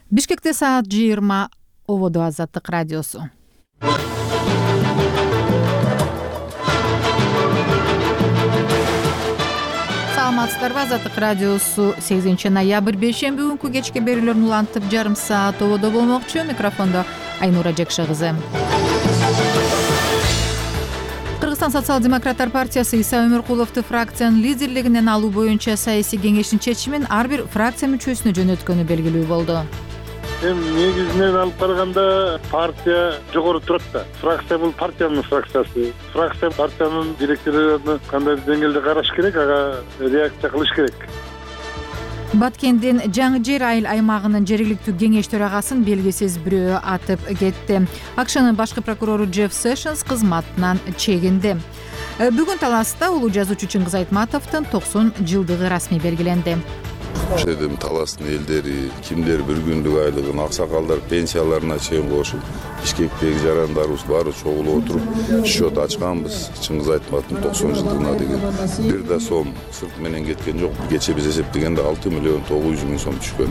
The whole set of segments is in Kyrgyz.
Бишкекте саат 20. Ободо Азаттык радиосу. Саламатсыздарбы, Азаттык радиосу 8 ноябрь бейшемби күнкү кечке берүүлөрүн улантып жарым саат ободо болмокчу. Микрофондо Айнура Жекши кызы. Кыргызстан социал-демократтар партиясы Иса Өмүркуловду фракциянын лидерлигинен алуу боюнча саясий кеңештин чечимин ар бир фракция мүчөсүнө жөнөткөнү белгилүү болду. Негизинен алып караганда партия жогору турат да. Фракция бул партиянын фракциясы. Фракция партиянын директорлорун кандай деңгээлде караш керек, ага реакция кылыш керек. Баткендин жаңы жер айыл аймагынын жергиликтүү кеңеш төрагасын белгисиз бирөө атып кетти. АКШнын башкы прокурору Джефф Сэшнс кызматынан чегинди. Бүгүн Таласта улуу жазуучу Чыңгыз Айтматовдун 90 жылдыгы расмий белгиленди. Ошедим Таластын элдери, кимдер бир күндүк айлыгын, аксакалдар пенсияларына чейин кошуп, Бишкектеги жарандарыбыз баары чогулуп отуруп счет ачканбыз. Чыңгыз Айтматовдун 90 жылдыгына деген бир да сом сырт менен кеткен жок. Кече биз эсептегенде 6 миллион 900 миң сом түшкөн.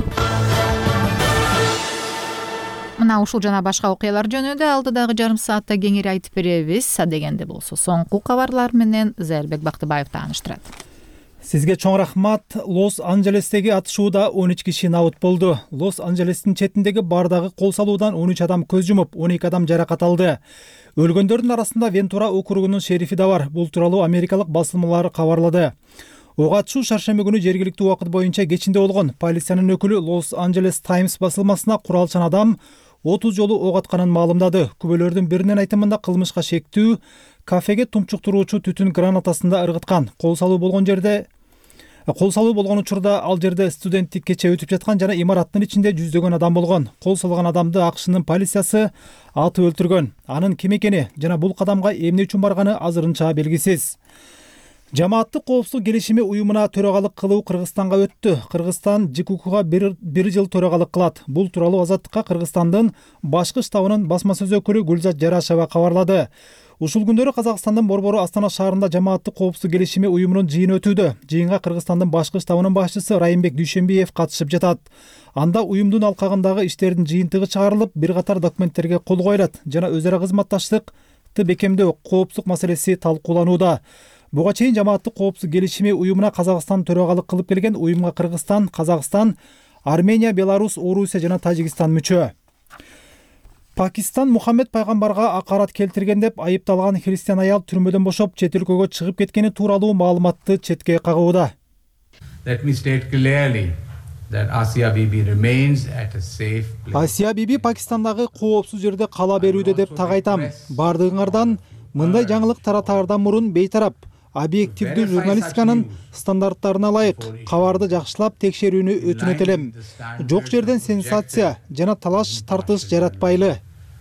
Мына ушул жана башка окуялар жөнүндө алдыдагы жарым саатта кеңири айтып беребиз. Дегенде болсо соңку кабарлар менен Зээрбек Бактыбаев тааныштырат. Сизге чоң рахмат. Лос-Анджелестеги атышууда 13 киши набыт болду. Лос-Анджелестин четиндеги бардагы кол салуудан 13 адам көз жумуп, 12 адам жаракат алды. Өлгөндөрдүн арасында Вентура округунун шерифи да бар. Бул тууралуу америкалык басылмалары кабарлады. Ок атышуу шаршемби күнү жергиликтүү убакыт боюнча кечинде болгон. Полициянын өкүлү Лос-Анджелес Таймс басылмасына куралчан адам 30 жолу ок атканын маалымдады. Күбөлөрдүн биринин айтымында кылмышка шектүү кафеге тумчуктуруучу түтүн гранатасында ыргыткан. Кол салуу болгон учурда ал жерде студенттик кече өтүп жаткан жана имараттын ичинде жүздөгөн адам болгон. Кол салган адамды АКШнын полициясы атып өлтүргөн. Анын ким экени жана бул кадамга эмне үчүн барганы азырынча белгисиз. Жамааттык коопсуздук келишими уюмуна төрагалык кылуу Кыргызстанга өттү. Кыргызстан ЖКУКга бир жыл төрагалык кылат. Бул тууралуу Азаттыкка Кыргызстандын башкы штабынын басма сөз өкүлү Гүлзат Жарашева кабарлады. Ушул күндөрү Казакстандын борбору Астана шаарында жамааттык коопсуздук келишими уюмунун жыйыны өтүүдө. Жыйынга Кыргызстандын башкы штабынын башчысы Райымбек Дүйшөнбиев катышып жатат. Анда уюмдун алкагындагы иштердин жыйынтыгы чыгарылып, бир катар документтерге кол коюлат жана өз ара кызматташтыкты бекемдөө, коопсуздук маселеси талкууланууда. Буга чейин жамааттык коопсуздук келишими уюмуна Казакстан төрагалык кылып келген. Уюмга Кыргызстан, Казакстан, Армения, Беларусь, Орусия жана Тажикстан мүчө. Пакистан Мухаммед пайгамбарга акарат келтирген деп айыпталган христиан аял түрмөдөн бошоп, чет өлкөгө чыгып кеткени тууралуу маалыматты четке кагууда. Асия Биби Пакистандагы коопсуз жерде кала берүүдө деп так айтам. Бардыгыңардан мындай жаңылык таратаардан мурун бейтарап, объективдүү журналистиканын стандарттарына ылайык кабарды жакшылап текшерүүнү өтүнөт элем. Жок жерден сенсация жана талаш тартыш жаратпайлы.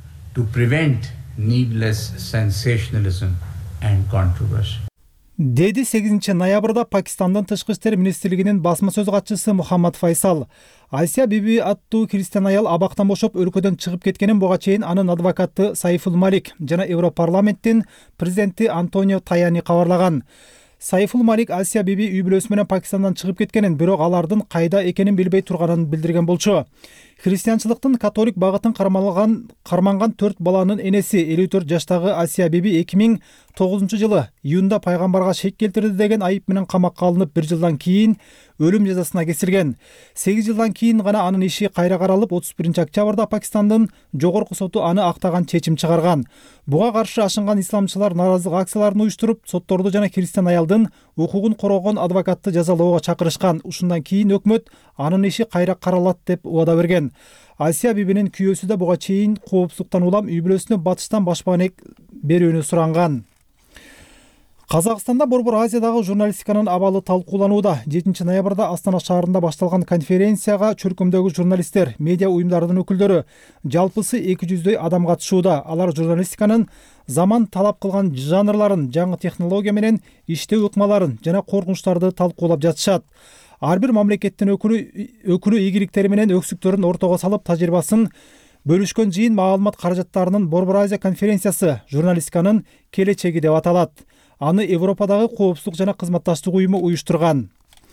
Деди 8 ноябрда Пакистандын тышкы иштер министрлигинин басма сөз катчысы Мухаммад Файсал. Асия Биби аттуу христиан аял абактан бошоп өлкөдөн чыгып кеткенин буга чейин анын адвокаты Сайфул Малик жана Европарламенттин президенти Антонио Таяни кабарлаган. Сайфул Малик Асия Биби үй бүлөсү менен Пакистандан чыгып кеткенин, бирок алардын кайда экенин билбей турганын билдирген болчу. Христианчылыктын католик багытын карманган 4 баланын энеси 54 жаштагы Асия Биби 2009 жылы июнда пайгамбарга шек келтирди деген айып менен камакка алынып, 1 жылдан кийин өлүм жазасына кесилген. 8 жылдан кийин гана анын иши кайра каралып, 31 октябрда Пакистандын жогорку соту аны актаган чечим чыгарган. Буга каршы ашынган исламчылар нааразылык акцияларын уюштуруп, сотторду жана христиан аялдын укугун коргогон адвокатты жазалоого чакырышкан. Ушундан кийин өкмөт анын иши кайра каралат деп убада берген. Асия Бибинин күйөөсү да буга чейин коопсуздуктан улам үй бүлөсүнө батыштан башпанек берүүнү суранган. Казакстанда Борбор Азиядагы журналистиканын абалы талкууланууда. 7 ноябрда Астана шаарында башталган конференцияга чөлкөмдөгү журналисттер, медиа уюмдарынын өкүлдөрү, жалпысы 200дөй адам катышууда. Алар журналистиканын заман талап кылган жанрларын, жаңы технология менен иштөө ыкмаларын жана коркунучтарды талкуулап жатышат. Ар бир мамлекеттин өкүлү ийгиликтери менен өксүктөрүн ортого салып, тажрыйбасын бөлүшкөн жыйын маалымат каражаттарынын Борбор Азия конференциясы журналистиканын келечеги деп аталат. Аны Европадагы коопсуздук жана кызматташтык уюму уюштурган.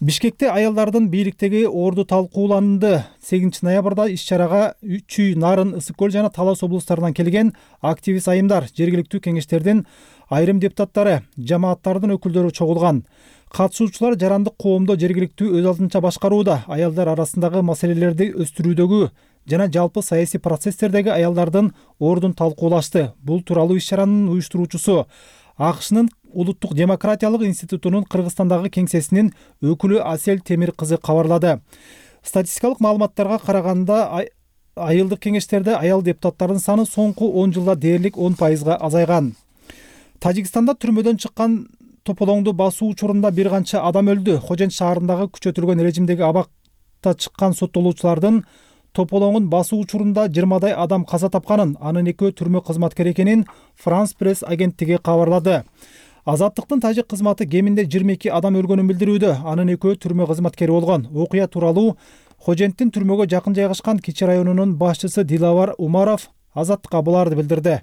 Бишкекте аялдардын бийликтеги орду талкууланды. 8 ноябрда иш-чарага Чүй, Нарын, Ысык көл жана Талас облустарынан келген активист айымдар, жергиликтүү кеңештердин айрым депутаттары, жамааттардын өкүлдөрү чогулган. Катышуучулар жарандык коомдо жергиликтүү өз алдынча башкарууда, аялдар арасындагы маселелерди өстүрүүдөгү жана жалпы саясий процесстердеги аялдардын ордун талкуулашты. Бул тууралуу иш-чаранын уюштуруучусу АКШнын Улуттук демократиялык институтунун Кыргызстандагы кеңсесинин өкүлү Асель Темир кызы кабарлады. Статистикалык маалыматтарга караганда айылдык кеңештерде аял депутаттардын саны соңку 10 жылда дээрлик 10% азайган. Тажикстанда түрмөдөн чыккан тополоңду басуу учурунда бир канча адам өлдү. Хожент шаарындагы күчөтүлгөн режимдеги абакта чыккан соттолуучулардын тополоңун басуу учурунда 20 адам каза тапканын, анын экөө түрмө кызматкери экенин Франс пресс агенттиги кабарлады. Азаттыктын тажик кызматы кеминде 22 адам өлгөнүн билдирүүдө, анын экөө түрмө кызматкери болгон. Окуя тууралуу Хоженттин түрмөгө жакын жайгашкан Кичи районунун башчысы Дилавар Умаров Азаттыкка буларды билдирди.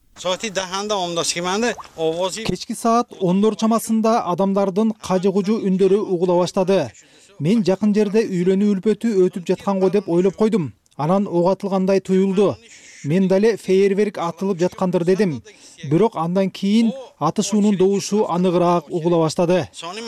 Кечки саат 10 чамасында адамдардын кажы-кужу үндөрү угула баштады. Мен жакын жерде үйлөнүү үлпөтү өтүп жатканго деп ойлоп койдум. Анан ок атылгандай туюлду. Мен дале фейерверк атылып жаткандыр дедим. Бирок андан кийин атышуунун добушу аныгыраак угула баштады.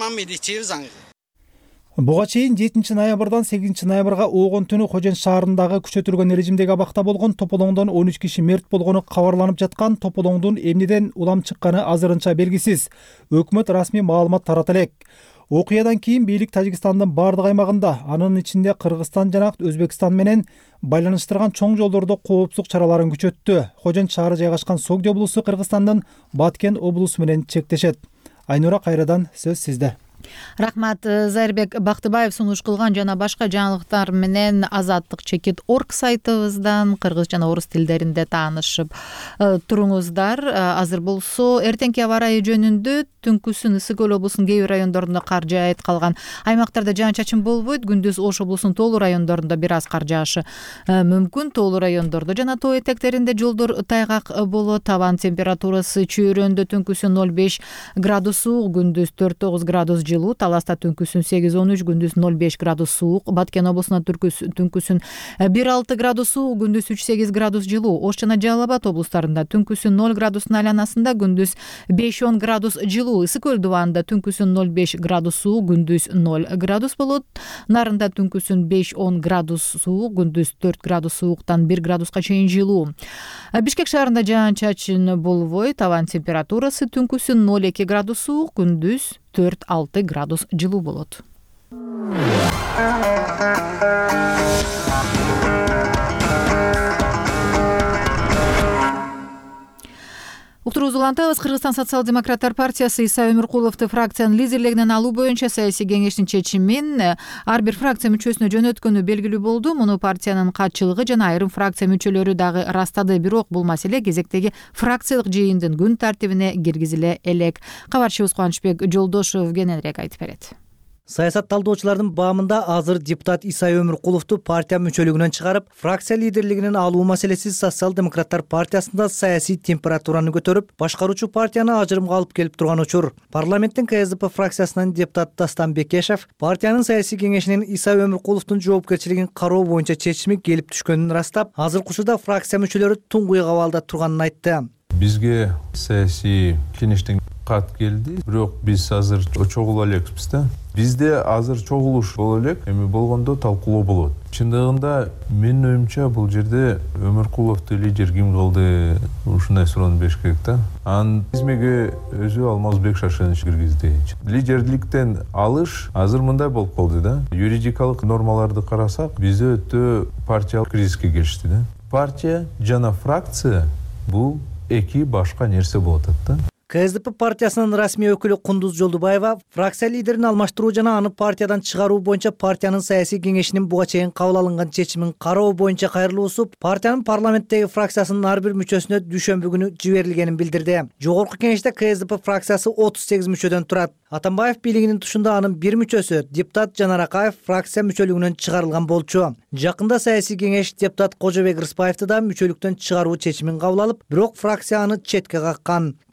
Буга чейин 7 ноябрдан 8 ноябрга оогон түнү Хожент шаарындагы күчөтүлгөн режимдеги абакта болгон тополоңдон 13 киши мерт болгону кабарланып жаткан. Тополоңдун эмнеден улам чыкканы азырынча белгисиз. Өкмөт расмий маалымат тарата элек. Окуядан кийин бийлик Тажикстандын бардык аймагында, анын ичинде Кыргызстан жана Өзбекстан менен байланыштырган чоң жолдордо коопсуздук чараларын күчөттү. Хожент шаары жайгашкан Согди облусу Кыргызстандын Баткен облусу менен чектешет. Айнура, кайрадан сөз сизде. Рахмат, Зайырбек Бактыбаев сунуш кылган жана башка жаңылыктар менен Азаттык.org сайтыбыздан кыргыз жана орус тилдеринде таанышып туруңуздар. Азыр болсо эртеңки аба ырайы жөнүндө түнкүсүн Ысык көл облусунун кээ бир райондорунда кар жаайт, калган аймактарда жаан-чачын болбойт. Күндүз Ош облусунун тоолуу райондорунда бир аз кар жаашы мүмкүн. Тоолуу райондордо жана тоо этектеринде жолдор тайгак болот. Табан температурасы Чүйрөндө түнкүсүн 0,5 градус суук, күндүз 4,9 градус жылуу. Таласта түнкүсүн 8,13, күндүз 0,5 градус суук. Баткен облусунда түнкүсүн 1,6 градус суук, күндүз 3,8 градус жылуу. Ош жана Жалал Абад облустарында түнкүсүн 0 градустун айланасында, күндүз 5-10 градус жылуу. Ысык көл дубанында түнкүсүн 0,5 градус суук, күндүз 0 градус болот. Нарында түнкүсүн 5-10 градус суук, күндүз 4 градус сууктан 1 градуска чейин жылуу. Бишкек шаарында жаан-чачын болбойт. Табан температурасы түнкүсүн 0,2 градус суук, күндүз 4-6 градус жылуу болот. Уктуруубузду улантабыз. Кыргызстан социал-демократтар партиясы Иса Өмүркуловду фракциянын лидерлигинен алуу боюнча саясий кеңештин чечимин ар бир фракция мүчөсүнө жөнөткөнү белгилүү болду. Муну партиянын катчылыгы жана айрым фракция мүчөлөрү дагы ырастады. Бирок бул маселе кезектеги фракциялык жыйындын күн тартибине киргизиле элек. Кабарчыбыз Кубанычбек Жолдошов кененирээк айтып берет. Саясат талдоочулардын баамында азыр депутат Иса Өмүркуловду партия мүчөлүгүнөн чыгарып, фракция лидерлигинин алуу маселеси социал-демократтар партиясында саясий температураны көтөрүп, башкаруучу партияны ажырымга алып келип турган учур. Парламенттин КСДП фракциясынын депутаты Дастан Бекешев партиянын саясий кеңешинин Иса Өмүркуловдун жоопкерчилигин кароо боюнча чечими келип түшкөнүн ырастап, азыркы учурда фракция мүчөлөрү туңгуйга абалда турганын айтты. Бизге саясий кеңештен кат келди, бирок биз азыр чогула элекпиз да. Бизде азыр чогулуш боло элек, эми болгондо талкуулоо болот. Чындыгында менин оюмча бул жерде Өмүркуловду лидер ким кылды, ушундай суроону бериш керек да. Анын тизмеге өзү Алмазбек Шаршенович киргизди. Лидерликтен алыш азыр мындай болуп калды да. Юридикалык нормаларды карасак, бизде өтө партиялык кризиске келишти да. Партия жана фракция бул эки башка нерсе болот да. КСДП партиясынын расмий өкүлү Кундуз Жолдубаева фракция лидерин алмаштыруу жана аны партиядан чыгаруу боюнча партиянын саясий кеңешинин буга чейин кабыл алынган чечимин кароо боюнча кайрылуусуп, партиянын парламенттеги фракциясынын ар бир мүчөсүнө дүйшөмбү күнү жиберилгенин билдирди. Жогорку кеңеште КСДП фракциясы 38 мүчөдөн турат. Атамбаев бийлигинин тушунда анын бир мүчөсү депутат Жанар Акаев фракция мүчөлүгүнөн чыгарылган болчу. Жакында саясий кеңеш депутат Кожобек Рыспаевди да мүчөлүктөн чыгаруу чечимин кабыл алып, бирок фракция аны четке каккан. КСДПнын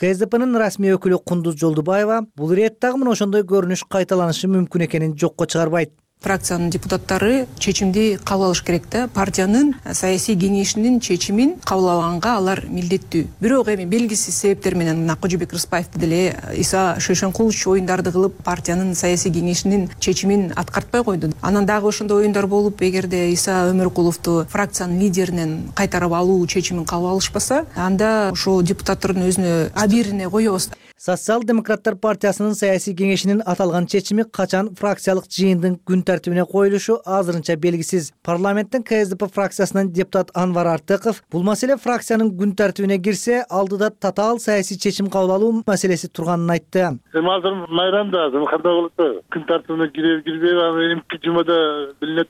Партиянын расмий өкүлү Кундуз Жолдубаева бул ирет дагы мына ошондой көрүнүш кайталанышы мүмкүн экенин жокко чыгарбайт. Фракциянын депутаттары чечимди кабыл алыш керек да. Партиянын саясий кеңешинин чечимин кабыл алганга алар милдеттүү. Бирок эми белгисиз себептер менен мына Кожобек Рыспаевди деле Иса Шишенкулович оюндарды кылып партиянын саясий кеңешинин чечимин аткартпай койду. Анан дагы ошондой оюндар болуп, эгерде Иса Өмөркуловду фракциянын лидеринен кайтарып алуу чечимин кабыл алышпаса, анда ошол депутаттардын өзүнө абийирине коебуз. Социал-демократтар партиясынын саясий кеңешинин аталган чечими качан фракциялык жыйындын күн тартибине коюлушу азырынча белгисиз. Парламенттин КСДП фракциясынан депутат Анвар Артыков бул маселе фракциянын күн тартибине кирсе, алдыда татаал саясий чечим кабыл алуу маселеси турганын айтты. Эми азыр майранда кандай болот? Күн тартибине кирбей, эмки жумада билинет.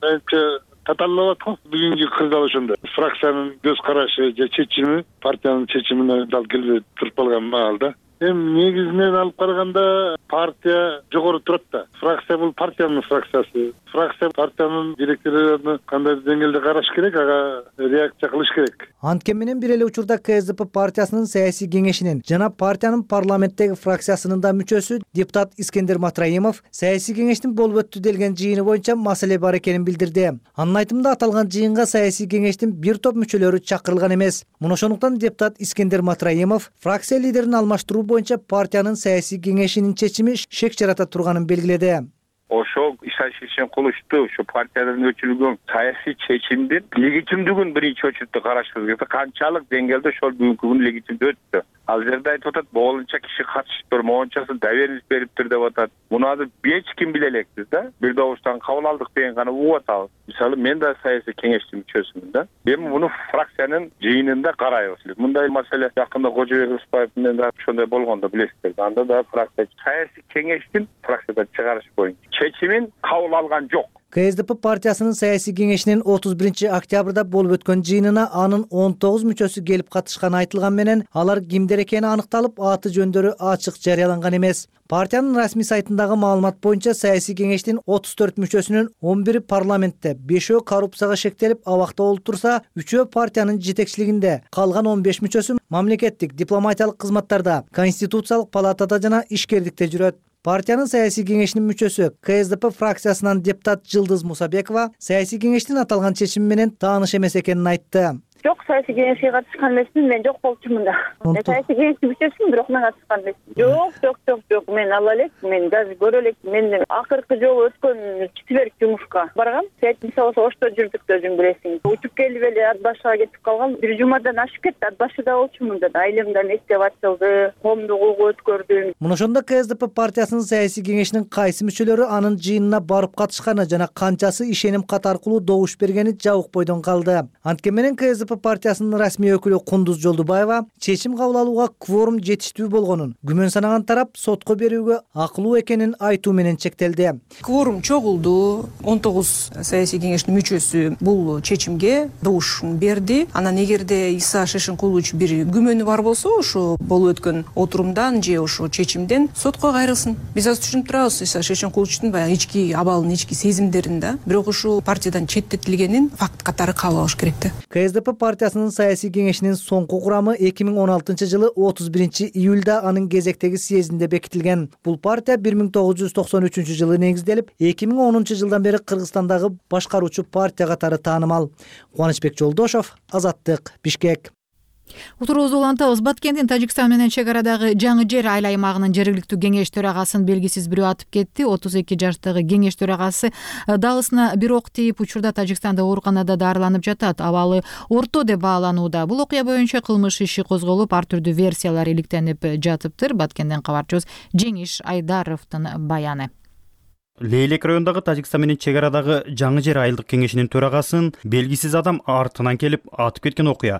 Татаалап аткан бүгүнкү кырдаал ошондо. Фракциянын көз карашы же чечими партиянын чечимине дал келбей туруп калган маалда. Эми негизинен алып караганда партия жогору турат да. Фракция бул партиянын фракциясы. Фракция партиянын директорлорун кандай деңгээлде караш керек, ага реакция кылыш керек. Анткени менен бир эле учурда КСДП партиясынын саясий кеңешинин жана партиянын парламенттеги фракциясынын да мүчөсү депутат Искендер Матраимов саясий кеңештин болуп өттү делген жыйыны боюнча маселе бар экенин билдирди. Анын айтымында аталган жыйынга саясий кеңештин бир топ мүчөлөрү чакырылган эмес. Муну ошондуктан депутат Искендер Матраимов фракция лидерин алмаштыруу боюнча партиянын саясий кеңешинин чечими шек жарата турганын белгиледи. Ошо Иса Шишенкуловду ушу партиядан өчүрүлгөн саясий чечимдин легитимдигин биринчи очередде карашыбыз керек. Канчалык деңгээлде ошол бүгүнкү күн легитимдүү өттү. Ал жерде айтып атат, моңунча киши катышыптыр, моңунчасы доверенность бериптир деп атат. Муну азыр эч ким биле элекпиз да. Бир добуштан кабыл алдык деген гана угуп атабыз. Мисалы мен да саясий кеңештин мүчөсүмүн да. Эми муну фракциянын жыйынында карайбыз. Мындай маселе жакында Кожобек Рыспаев менен да ошондой болгондо билесиздер. Анда да фракция саясий кеңештин фракциядан чыгарыш боюнча чечимин кабыл алган жок. КСДП партиясынын саясий кеңешинин 31 октябрда болуп өткөн жыйынына анын 19 мүчөсү келип катышканы айтылган менен алар кимдер экени аныкталып, аты жөндөрү ачык жарыяланган эмес. Партиянын расмий сайтындагы маалымат боюнча саясий кеңештин 34 мүчөсүнүн 11 парламентте, 5-өө коррупцияга шектелип абакта олтурса, 3-өө партиянын жетекчилигинде, калган 15 мүчөсү мамлекеттик дипломатиялык кызматтарда, конституциялык палатада жана ишкерликте жүрөт. Партиянын саясий кеңешинин мүчөсү КСДП фракциясынан депутат Жылдыз Мусабекова саясий кеңештин аталган чечими менен тааныш эмес экенин айтты. Жок, саясий кеңешке катышкан эмесмин, мен жок болчумун да. Мен саясий кеңештин мүчөсүмүн, бирок мен катышкан эмесмин. Жок, мен ала элек, мен даже көрө элек. Мен акыркы жолу өткөн четверг жумушка баргам. Сет мисалы ошто жүрдүк да, өзүң билесиң. Учуп келип эле ат башыга кетип калгам. Бир жумадан ашып кетти, ат башыда болчумун да. Айлемда мектеп ачылды, коомдук угуу өткөрдүм. Муну ошондо КСДП партиясынын саясий кеңешинин кайсы мүчөлөрү анын жыйынына барып катышканы жана канчасы ишеним кат аркылуу добуш бергени жабык бойдон калды. Анткени менен КСДП партиясынын расмий өкүлү Кундуз Жолдубаева чечим кабыл алууга кворум жетиштүү болгонун, күмөн санаган тарап сотко берүүгө акылуу экенин айтуу менен чектелди. Кворум чогулду, 19 саясий кеңештин мүчөсү бул чечимге добушун берди. Анан эгерде Иса Шишенкулович бир күмөнү бар болсо, ошо болуп өткөн отурумдан же ошо чечимден сотко кайрылсын. Биз азыр түшүнүп турабыз Иса Шишенкуловичтун баягы ички абалын, ички сезимдерин да. Бирок ушул партиядан четтетилгенин факт катары кабыл алыш керек да. КСДП партиясынын саясий кеңешинин соңку курамы 2016 жылы 31 июлда анын кезектеги съездинде бекитилген. Бул партия 1993 жылы негизделип, 2010 жылдан бери Кыргызстандагы башкаруучу партия катары таанымал. Кубанычбек Жолдошов, Азаттык, Бишкек. Утурубузду улантабыз. Баткендин Тажикстан менен чек арадагы жаңы жер айыл аймагынын жергиликтүү кеңеш төрагасын белгисиз бирөө атып кетти. 32 жаштагы кеңеш төрагасы даалысына бир ок тийип, учурда Тажикстанда ооруканада дарыланып жатат. Абалы орто деп бааланууда. Бул окуя боюнча кылмыш иши козголуп, ар түрдүү версиялар иликтенип жатыптыр. Баткенден кабарчыбыз Жеңиш Айдаровдун баяны. Лейлек райондагы Тажикстан менен чек арадагы жаңы жер айылдык кеңешинин төрагасын белгисиз адам артынан келип атып кеткен окуя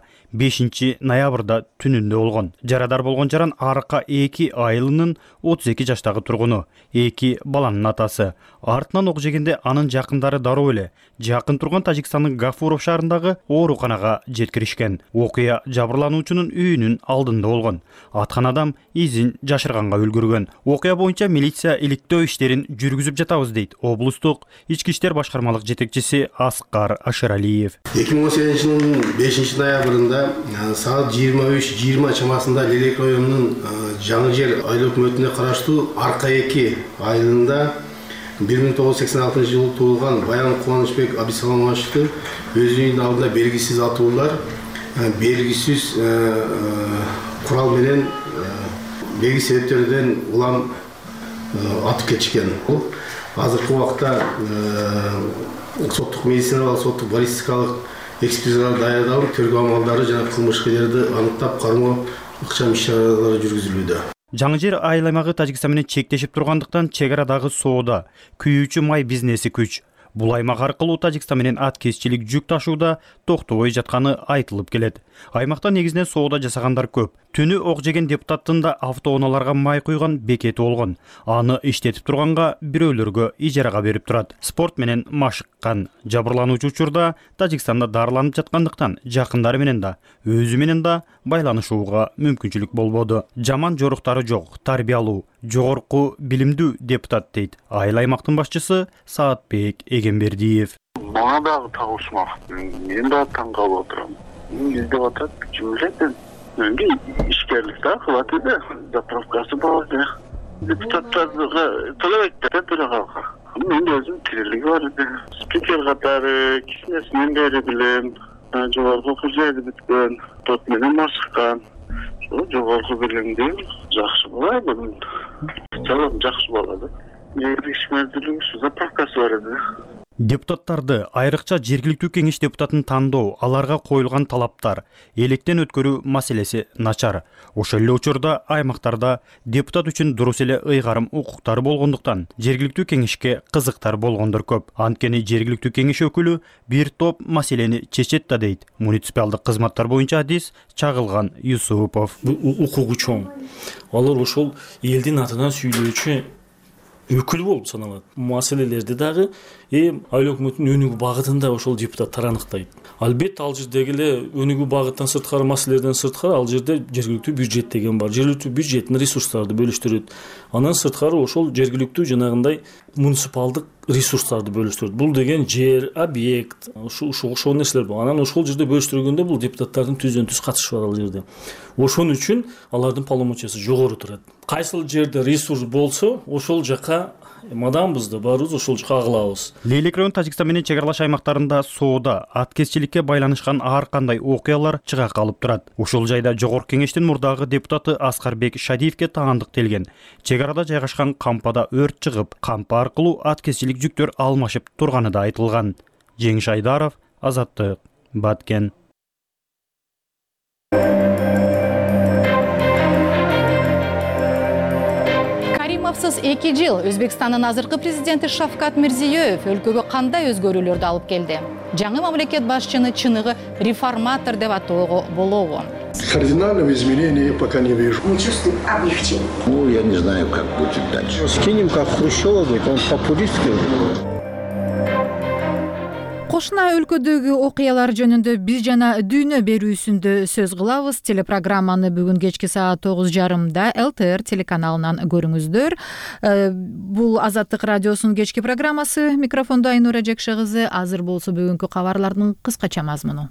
5 ноябрда түнүндө болгон. Жарадар болгон жаран арка 2 айылынын 32 жаштагы тургуну, 2 баланын атасы. Артынан ок жегенде анын жакындары дароо эле жакын турган Тажикстандын Гафуров шаарындагы ооруканага жеткиришкен. Окуя жабырлануучунун үйүнүн алдында болгон. Аткан адам изин жашырганга үлгүргөн. Окуя боюнча милиция иликтөө иштерин жүргүзүп жатабыз дейт облустук ички иштер башкармалык жетекчиси Аскар Ашыралиев. 2018 жылдын 5 ноябрында саат 25:20 чамасында Лейлек районунун Жаңы Жер айыл өкмөтүнө караштуу Арка 2 айылында 1986 жылы туулган Баян Кубанычбек Абисаламовичти өз үйүнүн алдында белгисиз атуулар белгисиз курал менен белгисиз себептерден улам атып кетишкен. Азыркы убакта соттук медициналык, соттук баллистикалык экспертизалар даярдалып, тергөө амалдары жана кылмыш иштерди аныктап кармоо ыкчам иш-чаралары жүргүзүлүүдө. Жаңы Жер айыл аймагы Тажикстан менен чектешип тургандыктан чек арадагы соода, күйүүчү май бизнеси күч. Бул аймак аркылуу Тажикстан менен ат кесчилик жүк ташууда токтобой жатканы айтылып келет. Аймакта негизинен соода жасагандар көп. Түнү ок жеген депутаттын да автоунааларга май куйган бекети болгон. Аны иштетип турганга бирөөлөргө ижарага берип турат. Спорт менен машыккан. Жабырлануучу учурда Тажикстанда дарыланып жаткандыктан жакындары менен да, өзү менен да байланышууга мүмкүнчүлүк болбоду. Жаман жоруктары жок, тарбиялуу, жогорку билимдүү депутат дейт айыл аймактын башчысы Саатбек Эгембердиев. Мага дагы табышмак. Мен да таң калып отурам. Издеп атат, жумлет. Менде ишкерлик да кылат эле, заправкасы бар эле. Депутаттарга талап айтты төрага. Мен өзүм тирилиги бар эле. Спикер катары кичинесинен бери билем. Жогорку окуу жайда бүткөн, тот менен машыккан. Жогорку билимди жакшы болот. Жалам жакшы болот. Ишмердүүлүгү заправкасы бар эле. Депутаттарды айрыкча жергиликтүү кеңеш депутатын тандоо, аларга коюлган талаптар, электен өткөрүү маселеси начар. Ошол эле учурда аймактарда депутат үчүн дурус эле ыйгарым укуктары болгондуктан жергиликтүү кеңешке кызыктар болгондор көп. Анткени жергиликтүү кеңеш өкүлү бир топ маселени чечет да дейт муниципалдык кызматтар боюнча адис Чагылган Юсупов. Укугу чоң. Алар ошол элдин атынан сүйлөөчү өкүл болуп саналат. Маселелерди дагы айыл өкмөтүнүн өнүгүү багытында ошол депутаттар аныктайт. Албетте ал жердеги эле өнүгүү багыттан сырткары маселелерден сырткары ал жерде жергиликтүү бюджет деген бар. Жергиликтүү бюджеттин ресурстарды бөлүштүрөт. Андан сырткары ошол жергиликтүү жанагындай муниципалдык ресурстарды бөлүштүрөт. Бул деген жер, объект, ошол нерселер бар. Анан ошол жерде бөлүштүргөндө бул депутаттардын түздөн түз катышы бар ал жерде. Ошон үчүн алардын полномочиясы жогору турат. Кайсыл жерде ресурс болсо, ошол жака маданбыз да барыбыз ошол жака агылабыз. Лейлек район Тажикстан менен чек аралаш аймактарында соода, ат кесчиликке байланышкан ар кандай окуялар чыга калып турат. Ошол жайда жогорку кеңештин мурдагы депутаты Аскарбек Шадиевке таандык келген. Чек арада жайгашкан кампада өрт чыгып, кампа аркылуу ат кесчилик жүктөр алмашып турганы да айтылган. Жеңиш Айдаров, Азаттык, Баткен. Каримовсуз 2 жыл Өзбекстандын азыркы президенти Шавкат Мирзиёев өлкөгө кандай өзгөрүүлөрдү алып келди? Жаңы мамлекет башчыны чыныгы реформатор деп атоого болобу? Кардинального изменения пока не вижу. Мы чувствуем облегчение. Я не знаю, как будет дальше. Скинем, как Хрущева, он популистский. Кошуна өлкөдөгү окуялар жөнүндө биз жана дүйнө берүүсүндө сөз кылабыз. Телепрограмманы бүгүн кечки саат 9:30 ЛТР телеканалынан көрүңүздөр. Бул Азаттык радиосунун кечки программасы. Микрофондо Айнура Жекше кызы. Азыр болсо бүгүнкү кабарлардын кыскача мазмуну.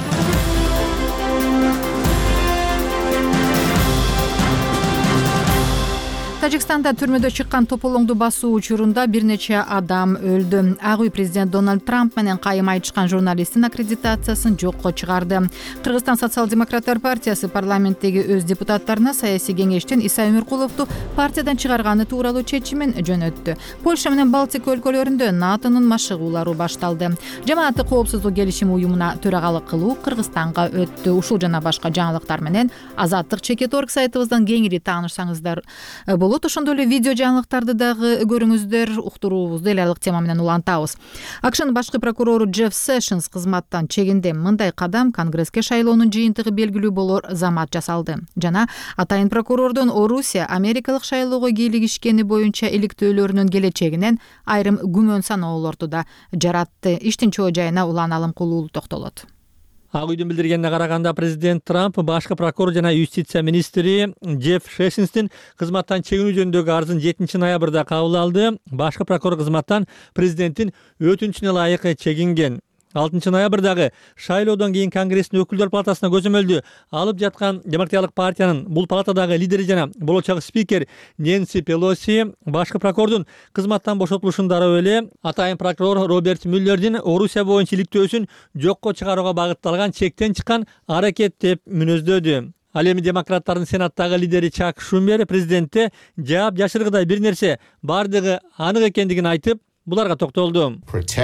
Тажикстанда түрмөдө чыккан тополоңду басуу учурунда бир нече адам өлдү. Ак үй президент Дональд Трамп менен кайым айтышкан журналисттин аккредитациясын жокко чыгарды. Кыргызстан социал-демократтар партиясы парламенттеги өз депутаттарына саясий кеңештен Иса Өмүркуловду партиядан чыгарганы тууралуу чечимин жөнөттү. Польша менен Балтика өлкөлөрүндө НАТОнун машыгуулары башталды. Жамааттык коопсуздук келишими уюмуна төрагалык кылуу Кыргызстанга өттү. Ушул жана башка жаңылыктар менен Азаттык Чекет.орг сайтыбыздан кеңири таанышсаңыздар болот. Ошондой эле видео жаңылыктарды дагы көрүңүздөр. Уктуруубузду эл алык тема менен улантабыз. АКШнын башкы прокурору Джефф Сэшнс кызматтан чегинде. Мындай кадам Конгресске шайлоонун жыйынтыгы белгилүү болор замат жасалды. Жана атайын прокурордун Орусия америкалык шайлоого кийлигишкени боюнча иликтөөлөрүнүн келечегинен айрым күмөн саноолорду да жаратты. Иштин чоо жайына Улан Алымкулуу токтолот. Ак үйдүн билдиргенине караганда, президент Трамп башкы прокурор жана юстиция министри Джефф Сешнстин кызматтан чегинүү жөнүндөгү арызын 7 ноябрда кабыл алды. Башкы прокурор кызматтан президенттин өтүнүчүнө ылайык чегинген. 6 ноябрдагы шайлоодон кийин Конгресстин өкүлдөр палатасына көзөмөлдү алып жаткан Демократиялык партиянын бул палатадагы лидери жана болочок спикер Нэнси Пелоси башкы прокурордун кызматтан бошотулушун дароо эле атайын прокурор Роберт Мюллердин Орусия боюнча иликтөөсүн жокко чыгарууга багытталган чектен чыккан аракет деп мүнөздөдү. Ал эми демократтардын сенаттагы лидери Чак Шумер президентте жаап жашыргыдай бир нерсе бардыгы анык экендигин айтып, буларга токтолду.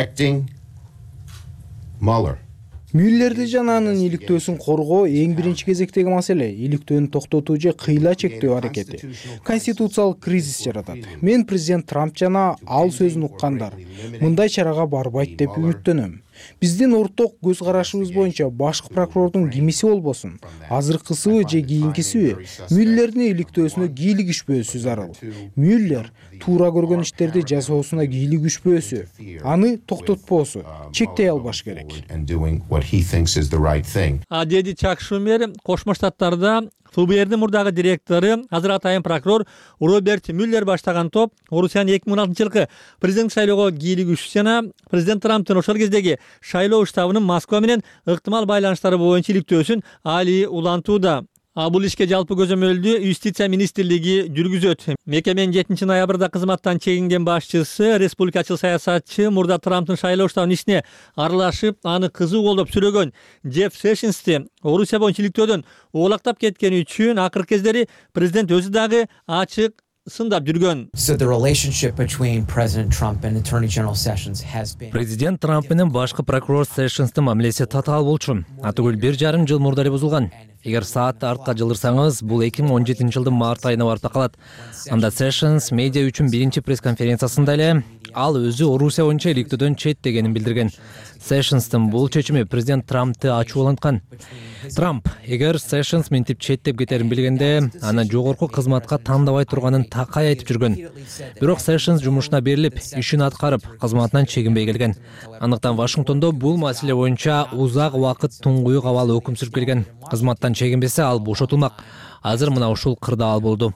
Мюллерди жана анын иликтөөсүн коргоо эң биринчи кезектеги маселе. Иликтөөнү токтотуу же кыйла чектөө аракети конституциялык кризис жаратат. Мен президент Трамп жана ал сөзүн уккандар мындай чарага барбайт деп үмүттөнөм. Биздин орток көз карашыбыз боюнча башкы прокурордун кимиси болбосун, азыркысыбы же кийинкисиби, Мюллердин иликтөөсүнө кийлигишпөөсү зарыл. Мюллер туура көргөн иштерди жасоосуна кийлигишпөөсү, аны токтотпоосу, чектей албаш керек. Деди Чак Шумер. Кошмо Штаттарда ФБРдин мурдагы директору, азыр атайын прокурор Роберт Мюллер баштаган топ Орусиянын 2016-жылкы президент шайлоого кийлигишүү жана президент Трамптын ошол кездеги шайлоо штабынын Москва менен ыктымал байланыштары боюнча иликтөөсүн али улантууда. Бул ишке жалпы көзөмөлдү юстиция министрлиги жүргүзөт. Мекеменин 7 ноябрда кызматтан чегинген башчысы, республикачыл саясатчы, мурда Трамптын шайлоо штабынын ишине аралашып, аны кызуу колдоп сүрөгөн Джефф Сешнсти Орусия боюнча иликтөөдөн оолактап кеткени үчүн акыркы кездери президент өзү дагы ачык сындап жүргөн. Президент Трамп менен башкы прокурор Сешнстин мамилеси татаал болчу. Атүгүл 1,5 жыл мурда эле бузулган. Эгер саатты артка жылдырсаңыз, бул 2017 жылдын март айына барып такалат. Анда Сешнс медиа үчүн биринчи пресс-конференциясында эле ал өзү Орусия боюнча иликтөөдөн четтегенин билдирген. Сешнстин бул чечими президент Трампты ачууланткан. Трамп эгер Сешнс мынтип четтеп кетерин билгенде, аны жогорку кызматка тандабай турганын такай айтып жүргөн. Бирок Сешнс жумушуна берилип, ишин аткарып, кызматынан чегинбей келген. Андыктан Вашингтондо бул маселе боюнча узак убакыт туңгуюу кабалы өкүм сүрүп келген. Кызматтан чегинбесе, ал бошотулмак. Азыр мына ушул кырдаал болду.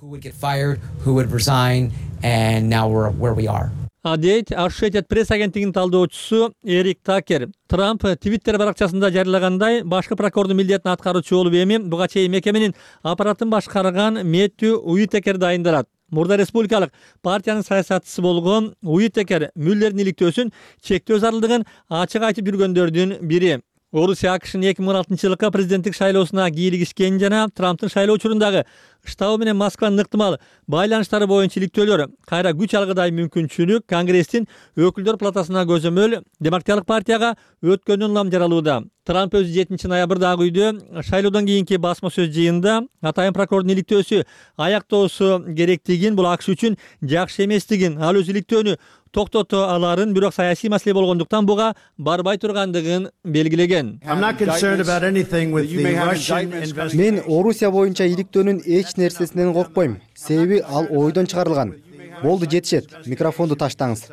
Дейт Associated Press агенттигинин талдоочусу Эрик Такер. Трамп Твиттер баракчасында жарыялагандай, башкы прокурордун милдетин аткаруучу болуп эми буга чейин мекеменин аппаратын башкарган Мэттью Уитекер дайындалат. Мурда республикалык партиянын саясатчысы болгон Уитекер Мюллердин иликтөөсүн чектөө зарылдыгын ачык айтып жүргөндөрдүн бири. Орусия АКШнын 2016-жылкы президенттик шайлоосуна кийлигишкен жана Трамптын шайлоо учурундагы штабы менен Москванын ыктымал байланыштары боюнча иликтөөлөр кайра күч алгыдай мүмкүнчүлүк Конгресстин өкүлдөр палатасына көзөмөл Демократиялык партияга өткөнүн улам жаралууда. Трамп өзү 7 ноябрда Ак үйдө шайлоодон кийинки басма сөз жыйынында атайын прокурордун иликтөөсү аяктоосу керектигин, бул АКШ үчүн жакшы эместигин, ал өз иликтөөнү токтото аларын, бирок саясий маселе болгондуктан буга барбай тургандыгын белгилеген. Мен Орусия боюнча иликтөөнүн эч нерсесинен коркпойм. Себеби ал ойдон чыгарылган. Болду, жетишет. Микрофонду таштаңыз.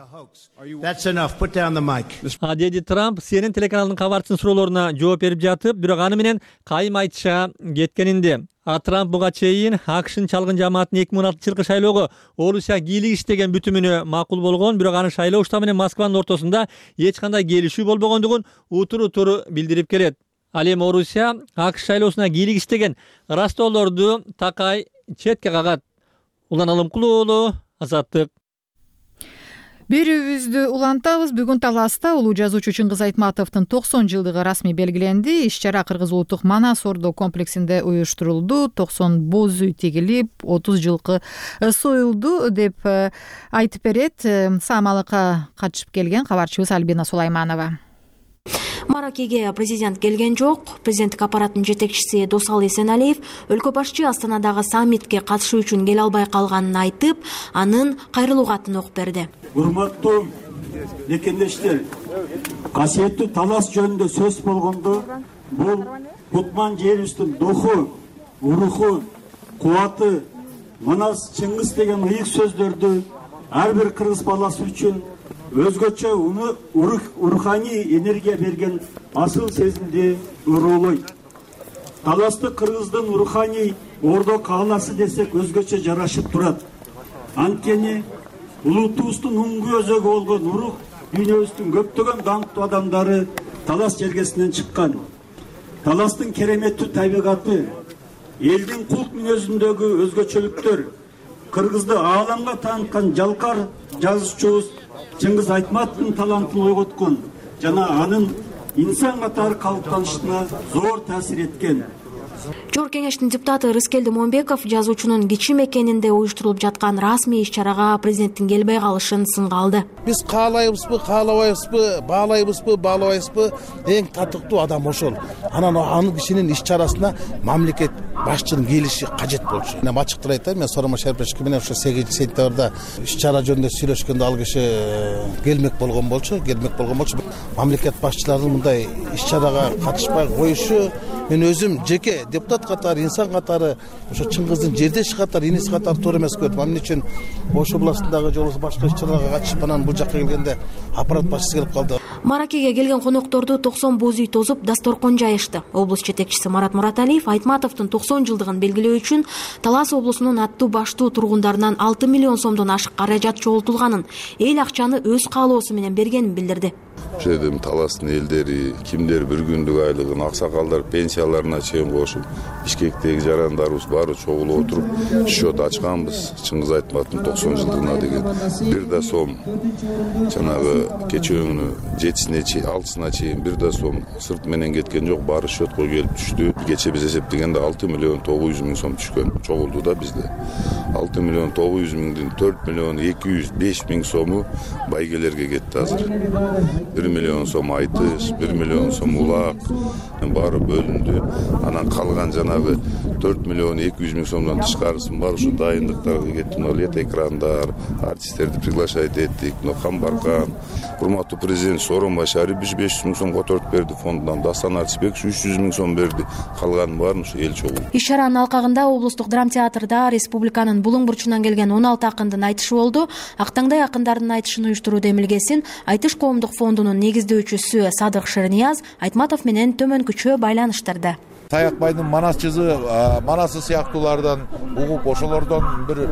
Деди Трамп CNN телеканалынын кабарчысынын суроолоруна жооп берип жатып, бирок аны менен кайым айтыша кеткенинде. Трамп буга чейин АКШнын чалгын жамаатынын 2016-жылкы шайлоого Орусия кийлигиш деген бүтүмүнө макул болгон, бирок анын шайлоо штабы менен Москванын ортосунда эч кандай келишүү болбогондугун утур-утур билдирип келет. Ал эми Орусия АКШ шайлоосуна кийлигиш деген растоолорду такай четке кагат. Улан Алымкулуу уулу, Азаттык. Берүүбүздү улантабыз. Бүгүн Таласта улуу жазуучу Чыңгыз Айтматовдун 90 жылдыгы расмий белгиленди. Иш-чара Кыргыз улуттук Манас ордо комплексинде уюштурулду. 90 боз үй тегилип, 30 жылкы союлду деп айтып берет Саамалыкка катышып келген кабарчыбыз Альбина Сулайманова. Маракеге президент келген жок. Президенттик аппараттын жетекчиси Досал Эсеналиев өлкө башчы Астанадагы саммитке катышуу үчүн келе албай калганын айтып, анын кайрылуу катын окуп берди. Урматтуу мекендештер, касиеттүү Талас жөнүндө сөз болгондо, бул Кутман жерибиздин духу, уруху, кубаты, Манас, Чыңгыз деген ыйык сөздөрдү ар бир кыргыз баласы үчүн өзгөчө руханий энергия берген асыл сезимди уруулойт. Таласты кыргыздын руханий ордо кааласы десек өзгөчө жарашып турат. Анткени улутубуздун уңгу өзөгү болгон урух дүйнөбүздүн көптөгөн даңктуу адамдары талас жергесинен чыккан. Таластын кереметтүү табигаты, элдин кулк мүнөзүндөгү өзгөчөлүктөр кыргызды ааламга тааныткан жалкар жазуучубуз Чыңгыз Айтматовдун талантын ойготкон жана анын инсан катары калыптанышына зор таасир эткен. Жогорку кеңештин депутаты Рыскелди Момбеков жазуучунун кичим экенинде уюштурулуп жаткан расмий иш-чарага президенттин келбей калышын сынга алды. Биз каалайбызбы, каалабайбызбы, баалайбызбы, баалабайбызбы, эң татыктуу адам ошол. Анан аны кишинин иш-чарасына мамлекет башчынын келиши кажет болчу. Мен ачыктап айтайын, мен Сооронбай Шарипович менен ошо 8-сентябрда иш-чара жөнүндө сүйлөшкөндө ал киши келмек болгон болчу. Мамлекет башчыларынын мындай иш-чарага катышпай коюшу мен өзүм жеке депутат катары, инсан катары, ошо Чыңгыздын жердеши катары, иниси катары туура эмес көрдүм. Эмне үчүн Ош областындагы же болбосо башка иш-чараларга катышып, анан бул жакка келгенде аппарат башчысы келип калды. Маракеге келген конокторду 90 боз үй тозуп, дасторкон жайышты. Облус жетекчиси Марат Мураталиев Айтматовдун 90 жылдыгын белгилөө үчүн Талас облусунун аттуу баштуу тургундарынан 6 миллион сомдон ашык каражат чогултулганын, эл акчаны өз каалоосу менен бергенин билдирди. Ошедим Таластын элдери, кимдер бир күндүк айлыгын, аксакалдар пенсияларына чейин кошуп, Бишкектеги жарандарыбыз баары чогулуп отуруп счет ачканбыз. Чыңгыз Айтматовдун 90 жылдыгына деген бир да сом жанагы кечөөңүнү 7-сине чейин, 6-сына чейин бир да сом сырт менен кеткен жок, баары счетко келип түштү. Кече биз эсептегенде 6 миллион 900 миң сом түшкөн, чогулду да бизде. 6 миллион 900 миңдин 4 миллион 205 миң сому байгелерге кетти азыр. 1 миллион сом айтыш, 1 миллион сом улак баары бөлүндү. Анан калган жанагы 4 миллион 200 миң сомдон тышкарысын бар ушу дайындыктарга кетти. Лет экрандар, артисттерди приглашать эттик, Нохан Баркан, урматтуу президент Сооронбай Шарипович 500 миң сом которуп берди фонддон, Дастан Арчыбекович 300 миң сом берди. Калганын баарын ушу эл чогулду. Иш-чаранын алкагында облустук драм театрда республиканын булуң бурчунан келген 16 акындын айтышы болду. Актаңдай акындардын айтышын уюштуруу демилгесин Айтыш коомдук фондунун негиздөөчүсү Садык Шернияз Айтматов менен төмөнкүчө байланыштырды. Саякбайдын манасы сыяктуулардан угуп, ошолордон бир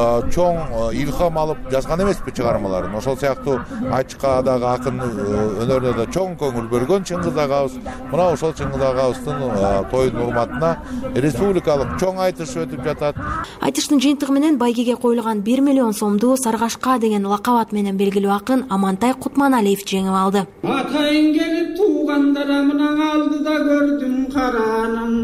чоң илхам алып жазган эмеспи чыгармаларын. Ошол сыяктуу айтышка дагы акын өнөрүнө да чоң көңүл бөлгөн Чыңгыз агабыз. Мына ошол Чыңгыз агабыздын тоюнун урматына республикалык чоң айтыш өтүп жатат. Айтыштын жыйынтыгы менен байгеге коюлган 1 миллион сомду Саргашка деген лакабат менен белгилүү акын Амантай Кутманалиев жеңип алды. Атайын келип туугандарымнан алдыда көрдүм караным.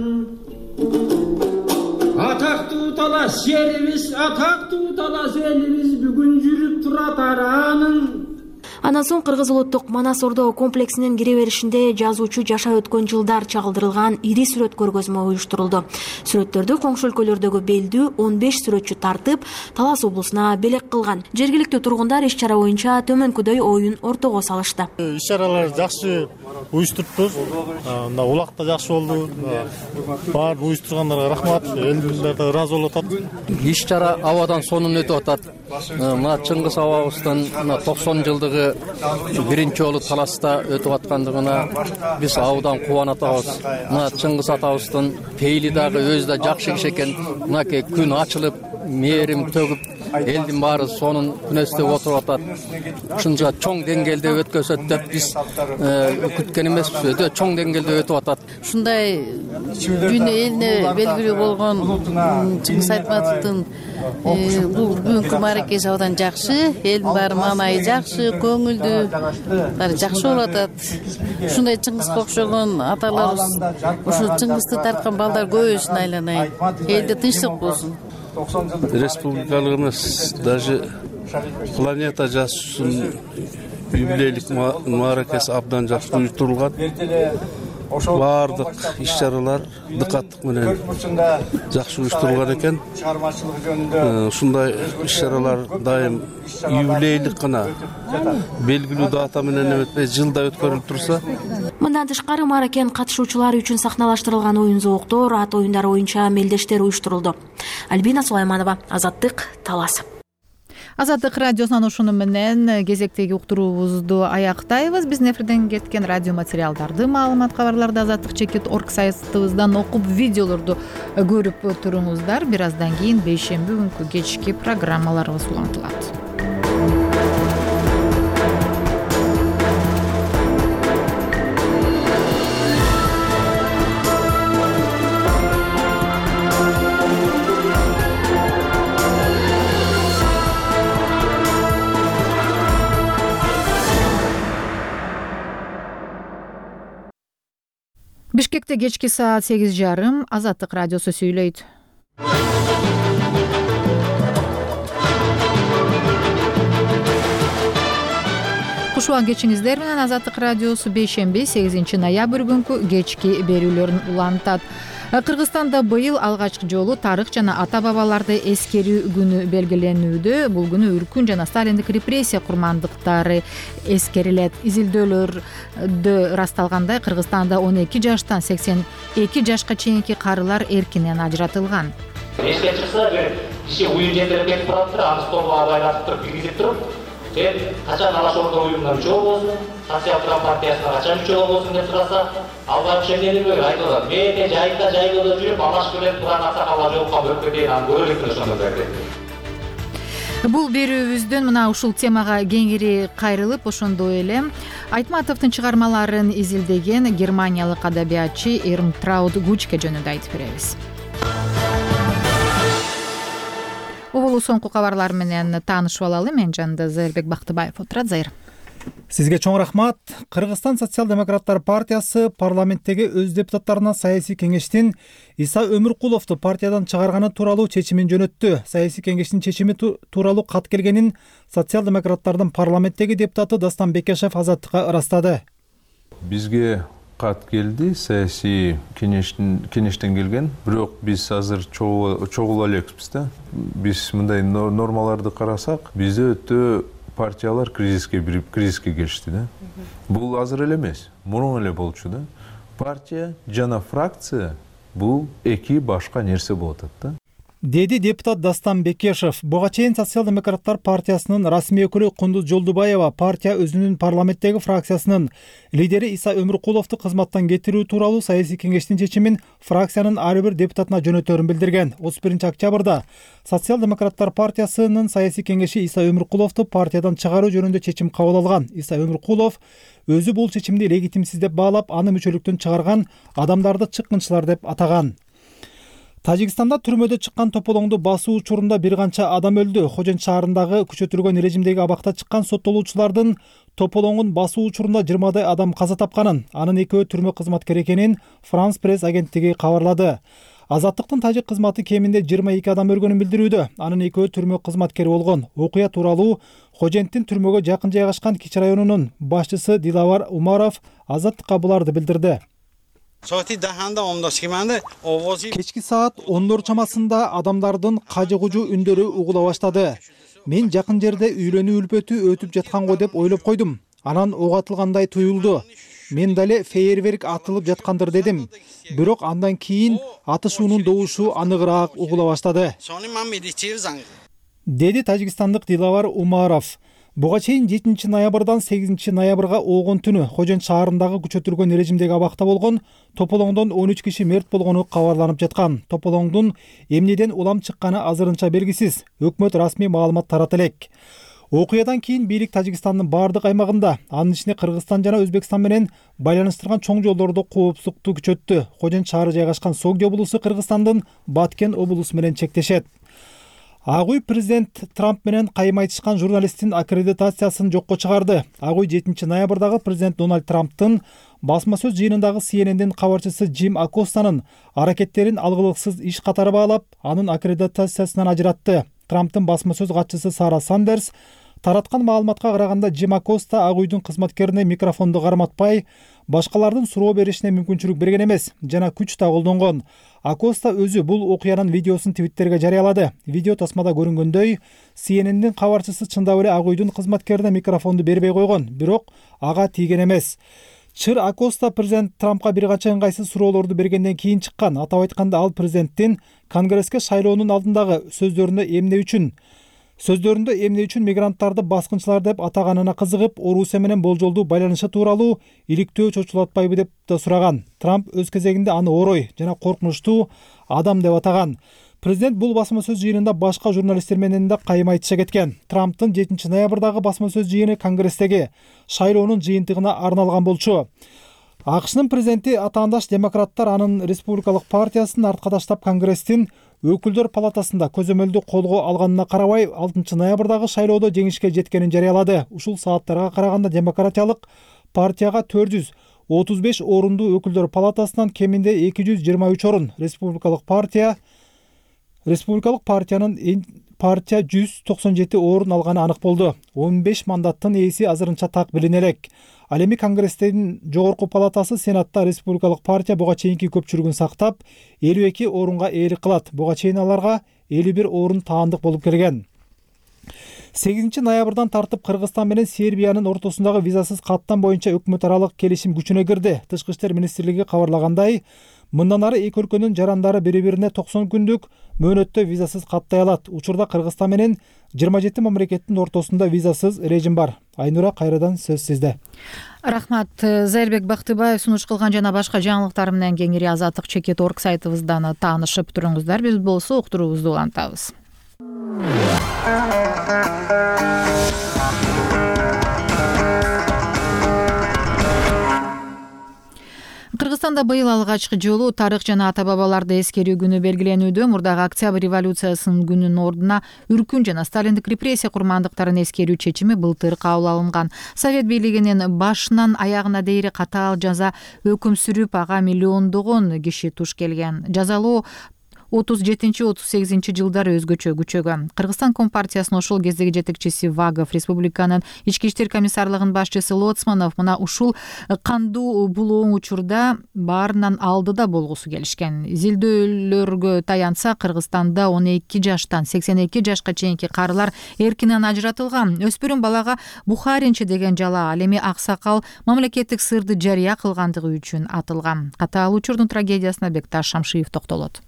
Атактуу Талас жерибиз, атактуу Талас элибиз бүгүн жүрүп турат аранын. Андан соң Кыргыз улуттук Манас Ордо комплексинин кире беришинде жазуучу жашап өткөн жылдар чагылдырылган ири сүрөт көргөзмө уюштурулду. Сүрөттөрдү коңшу өлкөлөрдөгү белдүү 15 сүрөтчү тартып, Талас облусуна белек кылган. Жергиликтүү тургундар иш-чара боюнча төмөнкүдөй оюн ортого салышты. Иш-чаралар жакшы уюштуруптур. Мына улак да жакшы болду. Баары уюштургандарга рахмат. Элдер да ыраазы болуп атат. Иш-чара абадан сонун өтүп атат. Мына Чыңгыз абабыздын 90 жылдыгы биринчи жолу Таласта өтүп аткандыгына биз абдан кубанып атабыз. Мына Чыңгыз атабыздын пейили дагы өзү да жакшы киши экен. Мынакей күн ачылып, мээрим төгүп, элдин баары сонун күнөстөп отуруп атат. Ушунча чоң деңгээлде өткөзөт деп биз күткөн эмеспиз. Өтө чоң деңгээлде өтүп атат. Ушундай дүйнө элине белгилүү болгон Чыңгыз Айтматовдун бул бүгүнкү мааракеси абдан жакшы. Элдин баары маанайы жакшы, көңүлдүү, баары жакшы болуп атат. Ушундай Чыңгызга окшогон аталарыбыз, ушу Чыңгызды тарткан балдар көбөйсүн, айланайын. Элде тынчтык болсун. Республикалык эмес, даже планета жасуусунун юбилейлик мааракеси абдан жакшы уюштурулган. Баардык иш-чаралар дыкаттык менен жакшы уюштурулган экен. Ушундай иш-чаралар дайым юбилейлик гана белгилүү дата менен эметпей жылда өткөрүлүп турса. Мындан тышкары мааракенин катышуучулары үчүн сахналаштырылган оюн зооктор, ат оюндары боюнча мелдештер уюштурулду. Альбина Сулайманова, Азаттык, Талас. Азаттык радиосунан ушуну менен кезектеги уктуруубузду аяктайбыз. Биздин эфирден кеткен радио материалдарды, маалымат кабарларды azatlyk.org сайтыбыздан окуп, видеолорду көрүп туруңуздар. Бир аздан кийин бейшемби күнкү кечки программаларыбыз улантылат. Бишкекте кечки саат 8:30 Азаттык радиосу сүйлөйт. Куш убак кечиңиздер менен Азаттык радиосу бейшемби 8 ноябрь күнкү кечки берүүлөрүн улантат. Кыргызстанда быйыл алгачкы жолу тарых жана ата бабаларды эскерүү күнү белгиленүүдө. Бул күнү үркүн жана сталиндик репрессия курмандыктары эскерилет. Изилдөөлөрдө ырасталгандай, Кыргызстанда 12 жаштан 82 жашка чейинки карылар эркинен ажыратылган. Эске чыкса, бир киши уюм жетелеп кетип бараптыр, аны столго байлатып туруп киргизип туруп, качан Алаш Орда уюмунан үчөө болсун, Социал-демократ партиясына качан үчөө болсун деп сураса, албай ишендирбей айтылат. Мен жайыкта жайлоодо жүрүп, Алаш менен туран аксакалга жолуккан бөлүп кетейин, аны көрөлүк ошондо берди. Бул берүүбүздөн мына ушул темага кеңири кайрылып, ошондой эле Айтматовдун чыгармаларын изилдеген германиялык адабиятчы Эрмтраут Гучке жөнүндө айтып беребиз. Бул соңку кабарлар менен таанышып алалы. Мен жанында Зайырбек Бактыбаев отурат. Зайыр. Сизге чоң рахмат. Кыргызстан социал-демократтар партиясы парламенттеги өз депутаттарына саясий кеңештин Иса Өмүркуловду партиядан чыгарганы тууралуу чечимин жөнөттү. Саясий кеңештин чечими тууралуу кат келгенин социал-демократтардын парламенттеги депутаты Дастан Бекешев Азаттыкка ырастады. Бизге кат келди, саясий кеңештен келген, бирок биз азыр чогула элекпиз да. Биз мындай нормаларды карасак, бизде өтө партиялар кризиске келишти да. Бул азыр эле эмес, мурун эле болчу да. Партия жана фракция бул эки башка нерсе болот да. Деди депутат Дастан Бекешев. Буга чейин социал-демократтар партиясынын расмий өкүлү Кундуз Жолдубаева партия өзүнүн парламенттеги фракциясынын лидери Иса Өмүркуловду кызматтан кетирүү тууралуу саясий кеңештин чечимин фракциянын ар бир депутатына жөнөтөрүн билдирген. 31 октябрда социал-демократтар партиясынын саясий кеңеши Иса Өмүркуловду партиядан чыгаруу жөнүндө чечим кабыл алган. Иса Өмүркулов өзү бул чечимди легитимсиз деп баалап, аны мүчөлүктөн чыгарган адамдарды чыккынчылар деп атаган. Тажикстанда түрмөдө чыккан тополоңду басуу учурунда бир канча адам өлдү. Хожен шаарындагы күчөтүлгөн режимдеги абакта чыккан соттолуучулардын тополоңун басуу учурунда 20 адам каза тапканын, анын экөө түрмө кызматкери экенин Франс пресс агенттиги кабарлады. Азаттыктын тажик кызматы кеминде 22 адам өлгөнүн билдирүүдө. Анын экөө түрмө кызматкери болгон. Окуя тууралуу Хоженттин түрмөгө жакын жайгашкан Кичи районунун башчысы Дилавар Умаров Азаттыкка буларды билдирди. Кечки саат 10 чамасында адамдардын кажы-кужу үндөрү угула баштады. Мен жакын жерде үйлөнүү үлпөтү өтүп жаткан го деп ойлоп койдум. Анан ок атылгандай туюлду. Мен дале фейерверк атылып жаткандыр дедим. Бирок андан кийин атышуунун добушу аныгыраак угула баштады. Деди тажикстандык Дилавар Умаров. Буга чейин 7 ноябрдан 8 ноябрга огон түнү Хожен шаарындагы күчөтүлгөн режимдеги абакта болгон тополоңдон 13 киши мерт болгону кабарланып жаткан. Тополоңдун эмнеден улам чыкканы азырынча белгисиз. Өкмөт расмий маалымат тарата элек. Окуядан кийин бийлик Тажикстандын бардык аймагында, анын ичинде Кыргызстан жана Өзбекстан менен байланыштырган чоң жолдордо коопсуздукту күчөттү. Хожен шаары жайгашкан Согди облусу Кыргызстандын Баткен облусу менен чектешет. Ак үй президент Трамп менен кайым айтышкан журналисттин аккредитациясын жокко чыгарды. Ак үй 7 ноябрдагы президент Дональд Трамптын басма сөз жыйынындагы CNN'дин кабарчысы Джим Акостанын аракеттерин алгылыксыз иш катары баалап, анын аккредитациясынан ажыратты. Трамптын басма сөз катчысы Сара Сандерс тараткан маалыматка караганда Джим Акоста Ак үйдүн кызматкерине микрофонду карматпай, башкалардын суроо беришине мүмкүнчүлүк берген эмес, жана күч да колдонгон. Акоста өзү бул окуянын видеосун Твиттерге жарыялады. Видео тасмада көрүнгөндөй, CNN'дин кабарчысы чындап эле Ак үйдүн кызматкерине микрофонду бербей койгон, бирок ага тийген эмес. Чыр Акоста президент Трампка бир канча ыңгайсыз суроолорду бергенден кийин чыккан. Атап айтканда, ал президенттин Конгресске шайлоонун алдындагы сөздөрүндө эмне үчүн Сөздөрүндө эмне үчүн мигранттарды баскынчылар деп атаганына кызыгып, Орусия менен болжолдуу байланышы тууралуу иликтөө чочулатпайбы деп да сураган. Трамп өз кезегинде аны орой жана коркунучтуу адам деп атаган. Президент бул басма сөз жыйынында башка журналисттер менен да кайым айтыша кеткен. Трамптын 7 ноябрдагы басма сөз жыйыны Конгресстеги шайлоонун жыйынтыгына арналган болчу. АКШнын президенти атаандаш демократтар анын республикалык партиясын артка таштап Конгресстин өкүлдөр палатасында көзөмөлдү колго алганына карабай 6 ноябрдагы шайлоодо жеңишке жеткенин жарыялады. Ушул сааттарга караганда демократиялык партияга 435 орунду өкүлдөр палатасынан кеминде 223 орун, республикалык партиянын партия 197 орун алганы анык болду. 15 мандаттын ээси азырынча так билине элек. Ал эми Конгресстин жогорку палатасы Сенатта республикалык партия буга чейинки көпчүлүгүн сактап 52 орунга ээлик кылат. Буга чейин аларга 51 орун таандык болуп келген. 8 ноябрдан тартып Кыргызстан менен Сербиянын ортосундагы визасыз каттам боюнча өкмөт аралык келишим күчүнө кирди. Тышкы иштер министрлиги кабарлагандай, мындан ары эки өлкөнүн жарандары бири-бирине 90 күндүк мөөнөттө визасыз каттай алат. Учурда Кыргызстан менен 27 мамлекеттин ортосунда визасыз режим бар. Айнура, кайрадан сөз сизде. Рахмат. Зайырбек Бактыбаев сунуш кылган жана башка жаңылыктар менен кеңири Азаттык.org сайтыбыздан таанышып туруңуздар. Биз болсо уктуруубузду улантабыз. Кыргызстанда быйыл алгачкы жолу тарых жана ата бабаларды эскерүү күнү белгиленүүдө. Мурдагы Октябрь революциясынын күнүнүн ордуна үркүн жана сталиндик репрессия курмандыктарын эскерүү чечими былтыр кабыл алынган. Совет бийлигинин башынан аягына дейри катаал жаза өкүм сүрүп, ага миллиондогон киши туш келген. Жазалоо 37-38 жылдары өзгөчө күчөгөн. Кыргызстан Компартиясынын ошол кездеги жетекчиси Вагов, республиканын ички иштер комиссарлыгынын башчысы Лоцманов мына ушул кандуу булуун учурда баарынан алдыда болгусу келишкен. Изилдөөлөргө таянса, Кыргызстанда 12 жаштан 82 жашка чейинки карылар эркинен ажыратылган. Өспүрүм балага Бухаринчи деген жала, ал эми аксакал мамлекеттик сырды жарыя кылгандыгы үчүн атылган. Катаал учурдун трагедиясына Бекташ Шамшиев токтолот.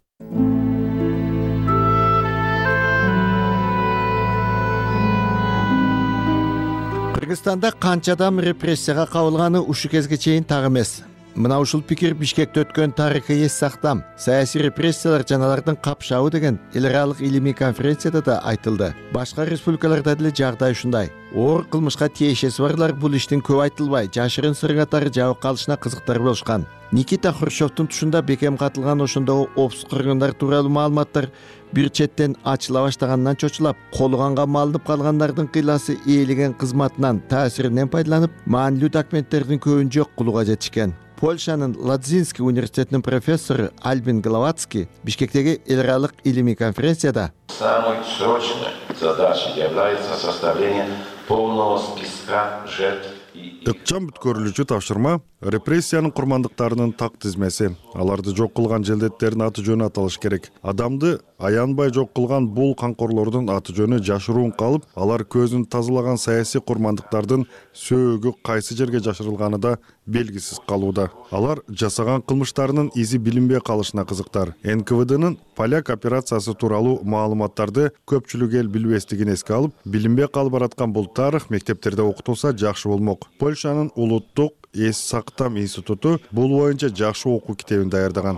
Кыргызстанда канча адам репрессияга кабылганы ушу кезге чейин так эмес. Мына ушул пикир Бишкекте өткөн тарыхый эс сактам, саясий репрессиялар жана алардын капшабы деген эл аралык илимий конференцияда да айтылды. Башка республикаларда деле жагдай ушундай. Оор кылмышка тиешеси барлар бул иштин көп айтылбай, жашырын сыр катары жабык калышына кызыктар болушкан. Никита Хрущевдун тушунда бекем катылган ошондогу опус кыргындар тууралуу маалыматтар бир четтен ачыла баштагандан чочулап, колуганга малынып калгандардын кыйласы ээлеген кызматынан таасиринен пайдаланып, маанилүү документтердин көбүн жок кылууга жетишкен. Польшанын Ладзинский университетинин профессору Альбин Головацкий Бишкектеги эл аралык илимий конференцияда самой срочной задачей является составление полного списка жертв. Ыкчам бүткөрүлүүчү тапшырма репрессиянын курмандыктарынын так тизмеси. Аларды жок кылган желдеттердин аты жөнү аталыш керек. Адамды аянбай жок кылган бул канкорлордун аты жөнү жашыруун калып, алар көзүн тазалаган саясий курмандыктардын сөөгү кайсы жерге жашырылганы да белгисиз калууда. Алар жасаган кылмыштарынын изи билинбей калышына кызыктар. НКВДнын поляк операциясы тууралуу маалыматтарды көпчүлүк эл билбестигин эске алып, билинбей калып бараткан бул тарых мектептерде окутулса жакшы болмок. Польшанын улуттук эс сактам институту бул боюнча жакшы окуу китебин даярдаган.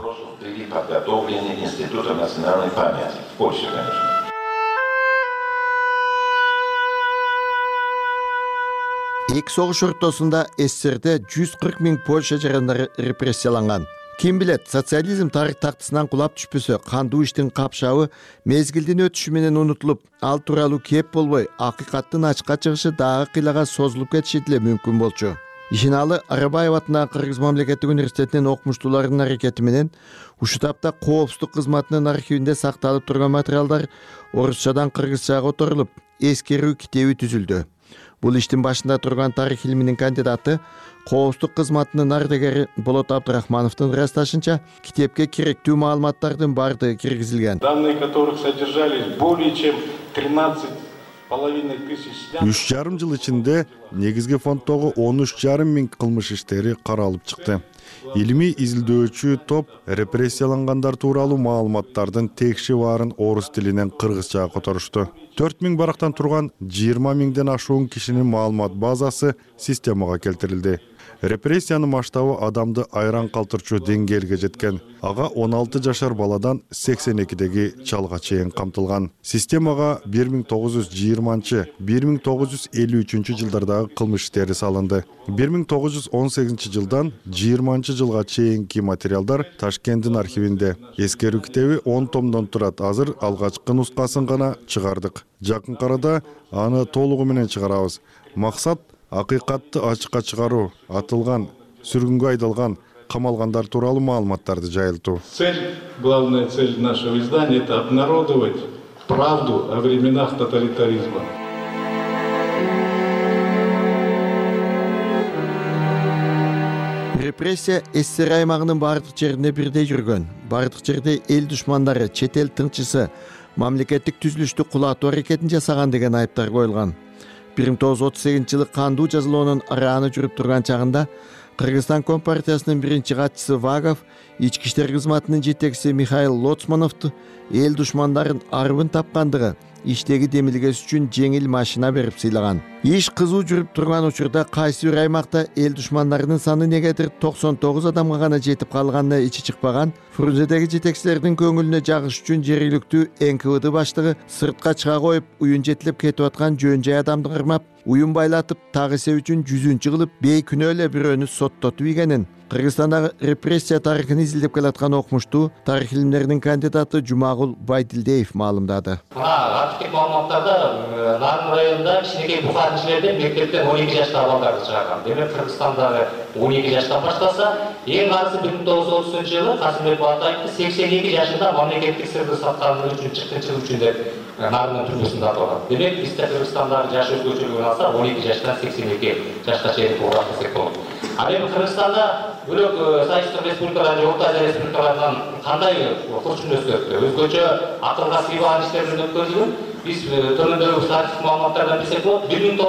Эки согуш ортосунда СССРде 140 000 Польша жарандары репрессияланган. Ким билет, социализм тарых тактысынан кулап түшпөсө, кандуу иштин капшабы мезгилдин өтүшү менен унутулуп, ал тууралуу кеп болбой, акыйкаттын ачыкка чыгышы дагы кыйлага созулуп кетиши деле мүмкүн болчу. Ишиналы Арабаев атындагы Кыргыз мамлекеттик университетинин окумуштууларынын аракети менен ушул тапта коопсуздук кызматынын архивинде сакталып турган материалдар орусчадан кыргызчага которулуп, эскерүү китеби түзүлдү. Бул иштин башында турган тарых илиминин кандидаты, коопсуздук кызматынын ардагери Болот Абдрахмановдун ырасташынча, китепке керектүү маалыматтардын баардыгы киргизилген. Данные которых содержались более чем 13,5 тысяч. 3,5 жыл ичинде негизги фонддогу 13,5 миң кылмыш иштери каралып чыкты. Илимий изилдөөчү топ репрессиялангандар тууралуу маалыматтардын текши баарын орус тилинен кыргызчага которушту. 4000 барактан турган 20 миңден ашуун кишинин маалымат базасы системага келтирилди. Репрессиянын масштабы адамды айран калтырчу деңгээлге жеткен. Ага 16 жашар баладан 82деги чалга чейин камтылган. Системага 1920-1953 жылдардагы кылмыш иштери салынды. 1918 жылдан 20 жылга чейинки материалдар Ташкенттин архивинде. Эскерүү китеби 10 томдон турат. Азыр алгачкы нускасын гана чыгардык. Жакын арада аны толугу менен чыгарабыз. Максат акыйкатты ачыкка чыгаруу, атылган, сүргүнгө айдалган, камалгандар тууралуу маалыматтарды жайылтуу. Главная цель нашего издания — это обнародовать правду о временах тоталитаризма. Репрессия СССР аймагынын бардык жерине бирдей жүргөн. Бардык жерде эл душмандары, чет эл тыңчысы мамлекеттик түзүлүштү кулатуу аракетин жасаган деген айыптар коюлган. 1938 жылы кандуу жазалоонун арааны жүрүп турган чагында Кыргызстан Компартиясынын биринчи катчысы Вагов, ички иштер кызматынын жетекчиси Михаил Лоцмановду эл душмандарын арбын тапкандыгы, иштеги демилгес үчүн жеңил машина берип сыйлаган. Иш кызуу жүрүп турган учурда кайсы бир аймакта эл душмандарынын саны негедир 99 адамга гана жетип калганына ичи чыкпаган, Фрунзедеги жетекчилердин көңүлүнө жагыш үчүн жергиликтүү НКВД баштыгы сыртка чыга коюп, уюн жетилеп кетип аткан жөн жай адамды кырмап, уюн байлатып, так эсеп үчүн 100-чү кылып, бейкүнөө эле бирөөнү соттотуп ийгенин Кыргызстандагы репрессия тарыхын изилдеп келаткан окумуштуу тарых илимдеринин кандидаты Жумагул Байдилдеев маалымдады. Архивдик маалыматтарда Нарын районунда кичинекей бухарчылерден мектептен 12 жаштагы балдарды чыгарган. Демек Кыргызстандагы 12 жаштан баштаса, эң арысы 1930 жылы Касымбек Батаевди 82 жашында мамлекеттик сырды саткандыгы үчүн чыккынчылык үчүн деп Нарынын түрмөсүндө атылган. Демек бизде Кыргызстандагы жаш өзгөчөлүгүн алса 12 жаштан 82 жашка чейин туура десек болот. Ал эми Кыргызстанда бөлөк Союздук республикалар же Орто Азия республикаларынан кандай курчун өткөрүптү? Өзгөчө акылга сыйбаган иштердин өткөрүлгөн. Биз төмөндөгү статистик маалыматтардан билсек болот.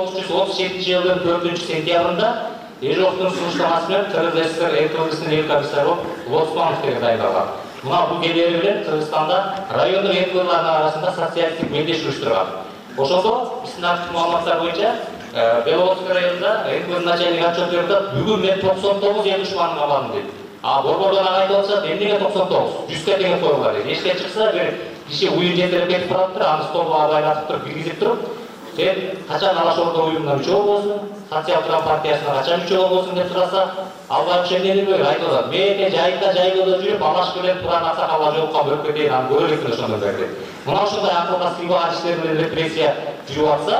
1937 жылдын 4-сентябрында Ежовдун сунуштамасы менен Кыргыз ССР НКВДсынын эл комиссары Лоцманов деген дайындалган. Мына бул келери менен Кыргызстанда райондук НКВДлардын арасында социалисттик мелдеш уюштурган. Ошондо биздин актив маалыматтар боюнча Беловодский районунда НКВД начальник отчет берди, бүгүн мен 99 эл душманын кабадым дейт. А борбордон айтып атса, эмнеге 99? 100ке деген койгула дейт. Эшикке чыкса, бир киши уюн жетелеп кетип бараптыр, аны столго байлатып туруп, киргизип туруп, сен качан Алашорда уюмунан мүчө болбосуң, Социал-Трам партиясына качан мүчө болбосуң деп сураса, албай ошондой айтып атат. Мен жайында жайлоодо жүрүп, Алаш менен турган аксакалга жолуккан бөлөккө дейин аны көрө электир ошондон бери. Мына ошондой акылга сыйбаган иштер менен репрессия жүрүп атса,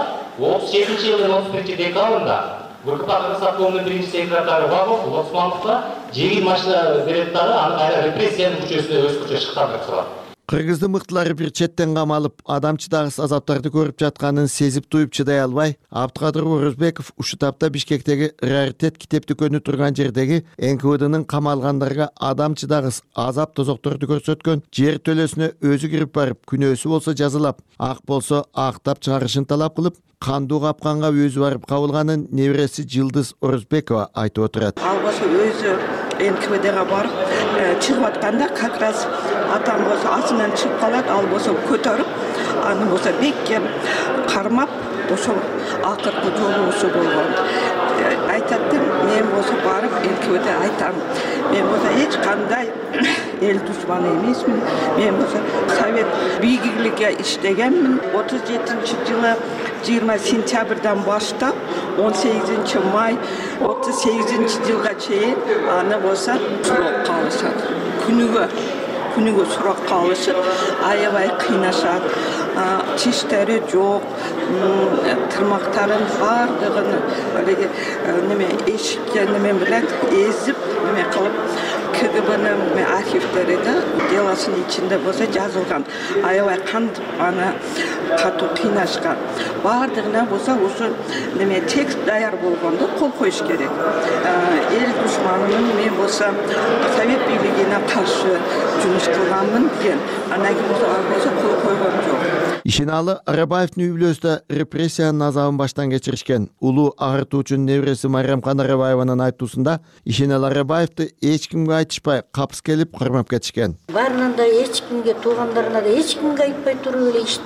37 жылдын 31 декабрында ВКП Кыргызстан клубунун биринчи секретары Вагов Лоцмановго жеңил машина берет дагы аны кайра репрессиянын күчөсүнө өз күчү чыккан деп сурат. Кыргыздын мыктылары бир четтен камалып, адам чыдагыс азаптарды көрүп жатканын сезип туюп чыдай албай, Абдыкадыр Орозбеков ушул тапта Бишкектеги раритет китеп дүкөнү турган жердеги НКВДнын камалгандарга адам чыдагыс азап тозокторду көрсөткөн жер төлөсүнө өзү кирип барып, күнөөсү болсо жазалап, ак болсо актап чыгарышын талап кылып, кандуу капканга өзү барып кабылганын небереси Жылдыз Орозбекова айтып отурат. Ал болсо өзү НКВДга барып чыгып атканда как раз атам болсо астынан чыгып калат, ал болсо көтөрүп, аны болсо бекке кармап, ошол акыркы жолу ошо болгон. Айтат, мен болсо барып НКВД айтам. Мен болсо эч кандай эл душманы эмесмин. Мен болсо совет бийлигиге иштегенмин. 37-жылы 20 сентябрдан баштап 18 май 38-жылга чейин аны болсо суракка алышат. Күнүгө суракка алышып, аябай кыйнашат. Тиштери жок, тырмактарын бардыгын неме эшикке неме менен эзип неме кылып КГБнын архивдеринде делосунун ичинде болсо жазылган. Аябай кантип аны катуу кыйнашкан. Бардыгына болсо ушу неме текст даяр болгондо кол коюш керек. Эл душманынын мен болсо совет бийлигине каршы жумуш кылганмын деген. Анан кийин болсо кол койгон жок. Ишеналы Арабаевдин үй бүлөсүндө репрессиянын азабын баштан кечиришкен улуу агыртуучунун небереси Майрамкан Арабаеванын айтуусунда Ишеналы Арабаевди эч кимге айтышпай капыс келип кармап кетишкен. Баарынан да эч кимге, туугандарына да эч кимге айтпай туруп эле иштеген,